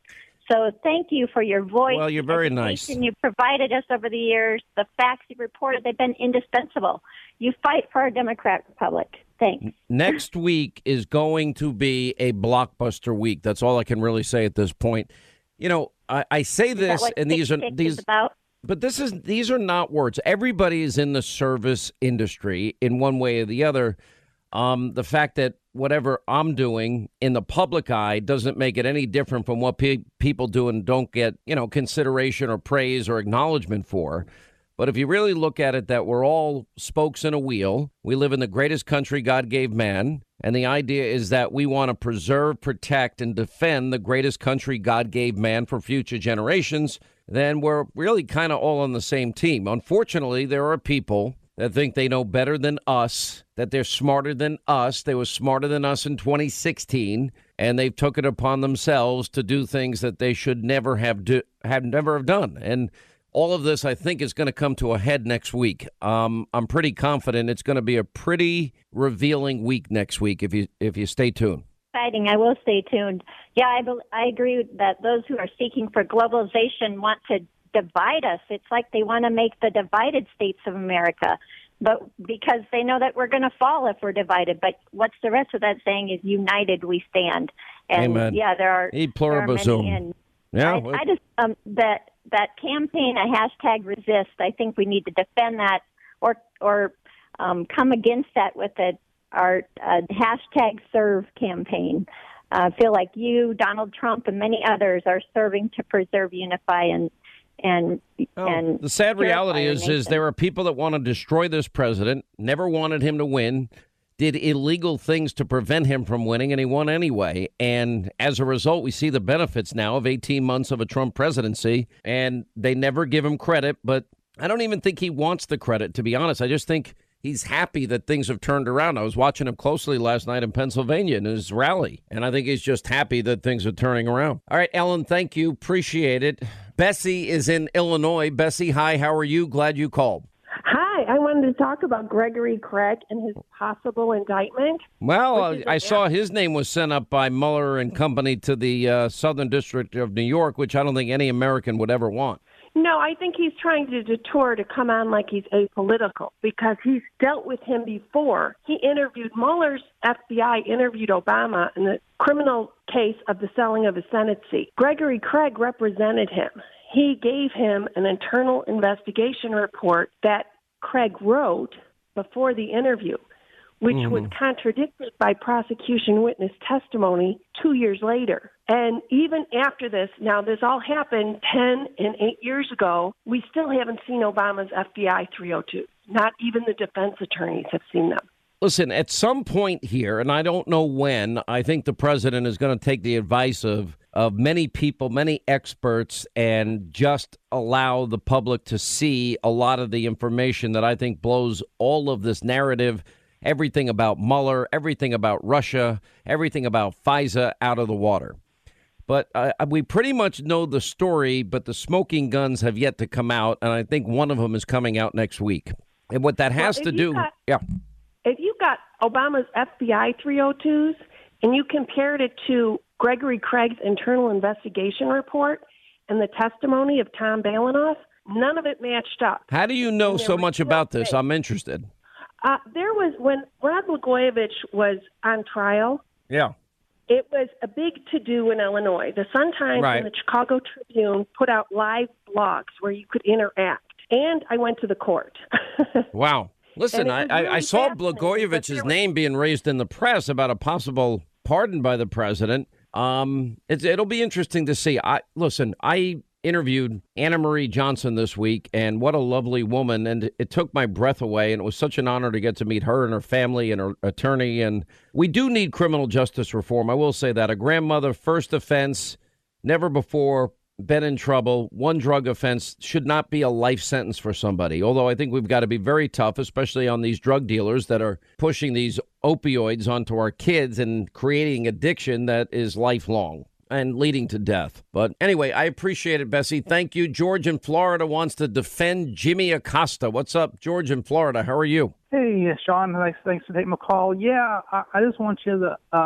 So thank you for your voice. Well, you're very nice. You've provided us over the years. The facts you've reported, they've been indispensable. You fight for our Democrat Republic. Thanks. Next week is going to be a blockbuster week. That's all I can really say at this point. You know, I, I say this, and these are these. About? But this is these are not words. Everybody is in the service industry in one way or the other. Um, the fact that whatever I'm doing in the public eye doesn't make it any different from what pe- people do and don't get, you know, consideration or praise or acknowledgement for. But if you really look at it, that we're all spokes in a wheel. We live in the greatest country God gave man. And the idea is that we want to preserve, protect, and defend the greatest country God gave man for future generations. Then we're really kind of all on the same team. Unfortunately, there are people that think they know better than us, that they're smarter than us. They were smarter than us in twenty sixteen, and they've took it upon themselves to do things that they should never have do, have never have done. And all of this, I think, is going to come to a head next week. Um, I'm pretty confident it's going to be a pretty revealing week next week if you if you stay tuned. Exciting. I will stay tuned. Yeah, I, be, I agree that those who are seeking for globalization want to divide us. It's like they want to make the divided states of America, but because they know that we're going to fall if we're divided. But what's the rest of that saying is united we stand. And Amen. Yeah, there are, E there are many. pluribus. And Yeah, I, well- I just um, that that campaign, a hashtag resist. I think we need to defend that or or um, come against that with a our uh, hashtag serve campaign. I uh, feel like you, Donald Trump, and many others are serving to preserve, unify, and and Oh, and the sad reality purify our is, is nation. there are people that want to destroy this president, never wanted him to win, did illegal things to prevent him from winning, and he won anyway. And as a result, we see the benefits now of eighteen months of a Trump presidency, and they never give him credit. But I don't even think he wants the credit, to be honest. I just think he's happy that things have turned around. I was watching him closely last night in Pennsylvania in his rally, and I think he's just happy that things are turning around. All right, Ellen, thank you. Appreciate it. Bessie is in Illinois. Bessie, hi, how are you? Glad you called. Hi, I wanted to talk about Gregory Craig and his possible indictment. Well, which uh, is I an saw his name was sent up by Mueller and company to the uh, Southern District of New York, which I don't think any American would ever want. No, I think he's trying to detour to come on like he's apolitical because he's dealt with him before. He interviewed, Mueller's F B I interviewed Obama in the criminal case of the selling of his Senate seat. Gregory Craig represented him. He gave him an internal investigation report that Craig wrote before the interview, which Mhm. was contradicted by prosecution witness testimony two years later. And even after this, now this all happened ten and eight years ago, we still haven't seen Obama's F B I three oh two. Not even the defense attorneys have seen them. Listen, at some point here, and I don't know when, I think the president is going to take the advice of, of many people, many experts, and just allow the public to see a lot of the information that I think blows all of this narrative, everything about Mueller, everything about Russia, everything about FISA out of the water. But uh, we pretty much know the story, but the smoking guns have yet to come out, and I think one of them is coming out next week. And what that has Well, to if you do, got- yeah. If you got Obama's F B I three oh twos and you compared it to Gregory Craig's internal investigation report and the testimony of Tom Balinoff, none of it matched up. How do you know And there so was much no about this? way. I'm interested. Uh, there was, when Rod Blagojevich was on trial, Yeah. it was a big to-do in Illinois. The Sun-Times Right. and the Chicago Tribune put out live blogs where you could interact. And I went to the court. Wow. Listen, And it I, was I, I really saw fascinating, but Blagojevich's there was- name being raised in the press about a possible pardon by the president. Um, it's, it'll be interesting to see. I listen, I interviewed Anna Marie Johnson this week, and what a lovely woman. And it took my breath away, and it was such an honor to get to meet her and her family and her attorney. And we do need criminal justice reform. I will say that. A grandmother, first offense, never before been in trouble, one drug offense should not be a life sentence for somebody. Although I think we've got to be very tough, especially on these drug dealers that are pushing these opioids onto our kids and creating addiction that is lifelong and leading to death. But anyway, I appreciate it, Bessie. Thank you. George in Florida wants to defend Jimmy Acosta. What's up, George in Florida? How are you? Hey, Sean. Thanks, thanks for taking my call. Yeah, I, I just want you to um,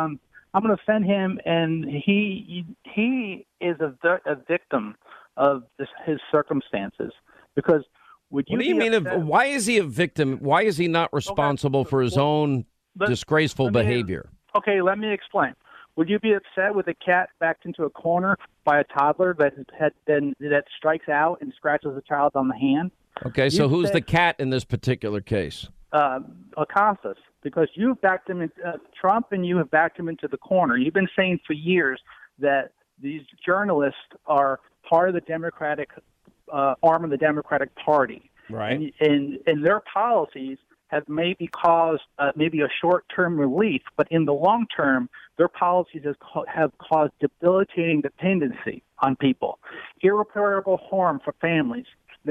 I'm going to defend him, and he he is a, a victim of this, his circumstances. Because would you? What do you mean? Of, why is he a victim? Why is he not responsible okay. for his well, own let, disgraceful let me, behavior? Okay, let me explain. Would you be upset with a cat backed into a corner by a toddler that had then that strikes out and scratches a child on the hand? Okay, so You'd who's say, the cat in this particular case? Uh, Ocasio, because you've backed him, in, uh, Trump, and you have backed him into the corner. You've been saying for years that these journalists are part of the Democratic uh, arm of the Democratic Party, right? And and, and their policies have maybe caused uh, maybe a short-term relief, but in the long term, their policies has co- have caused debilitating dependency on people, irreparable harm for families.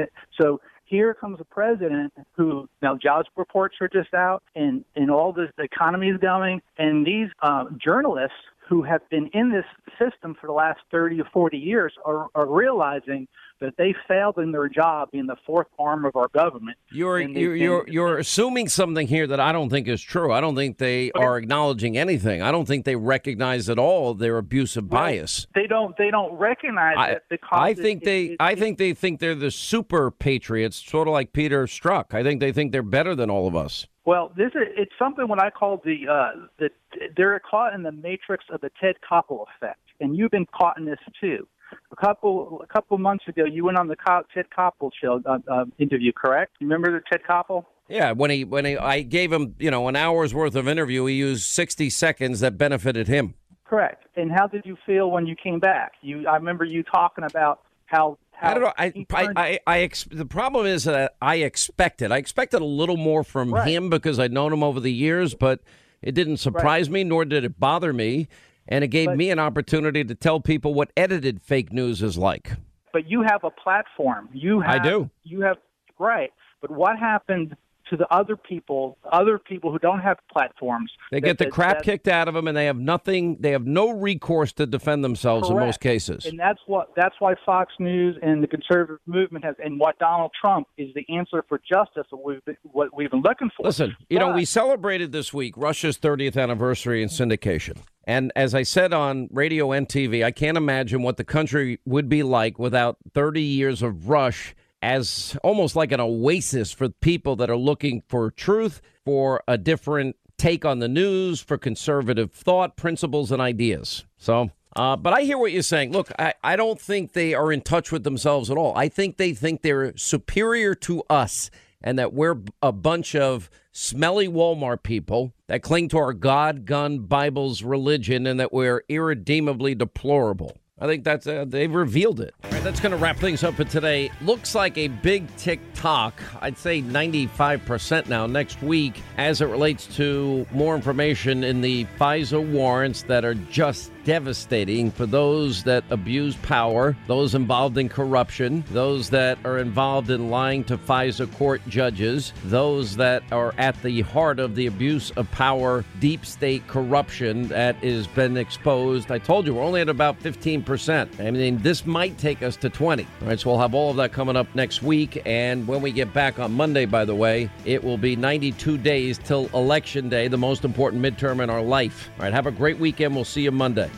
So here comes a president who, now jobs reports are just out, and, and all this, the economy is going, and these uh, journalists who have been in this system for the last thirty or forty years are, are realizing that they failed in their job being the fourth arm of our government. You're you're you're, you're assuming something here that I don't think is true. I don't think they okay. are acknowledging anything. I don't think they recognize at all their abusive well, bias. They don't. They don't recognize I, it because I think it, they. It, it, I think they think they're the super patriots, sort of like Peter Strzok. I think they think they're better than all of us. Well, this is it's something what I call the uh, the they're caught in the matrix of the Ted Koppel effect, and you've been caught in this too. A couple a couple months ago, you went on the Ted Koppel show uh, uh, interview, correct? You remember the Ted Koppel? Yeah, when he when he, I gave him you know an hour's worth of interview, he used sixty seconds that benefited him. Correct. And how did you feel when you came back? You I remember you talking about how. How I don't know. I, I, I, I ex- the problem is that I expected. I expected a little more from right. him because I'd known him over the years, but it didn't surprise right. me, nor did it bother me. And it gave but, me an opportunity to tell people what edited fake news is like. But you have a platform. You have, I do. You have right. But what happened to the other people, other people who don't have platforms? They that, get the that, crap that, kicked out of them, and they have nothing. They have no recourse to defend themselves correct. in most cases. And that's what that's why Fox News and the conservative movement has, and what Donald Trump is the answer for justice. What we've been, what we've been looking for. Listen, you but, know, we celebrated this week Russia's thirtieth anniversary in syndication. And as I said on radio and T V, I can't imagine what the country would be like without thirty years of Rush as almost like an oasis for people that are looking for truth, for a different take on the news, for conservative thought, principles, and ideas. So, uh, but I hear what you're saying. Look, I, I don't think they are in touch with themselves at all. I think they think they're superior to us and that we're a bunch of smelly Walmart people that cling to our God, gun, Bible's religion, and that we're irredeemably deplorable. I think that's uh, they've revealed it. All right, that's going to wrap things up for today. Looks like a big tick-tock, I'd say ninety-five percent now next week, as it relates to more information in the FISA warrants that are just devastating for those that abuse power, those involved in corruption, those that are involved in lying to FISA court judges, those that are at the heart of the abuse of power, deep state corruption that has been exposed. I told you, we're only at about fifteen percent. I mean, this might take us to twenty. All right, so we'll have all of that coming up next week. And when we get back on Monday, by the way, it will be ninety-two days till Election Day, the most important midterm in our life. All right, have a great weekend. We'll see you Monday.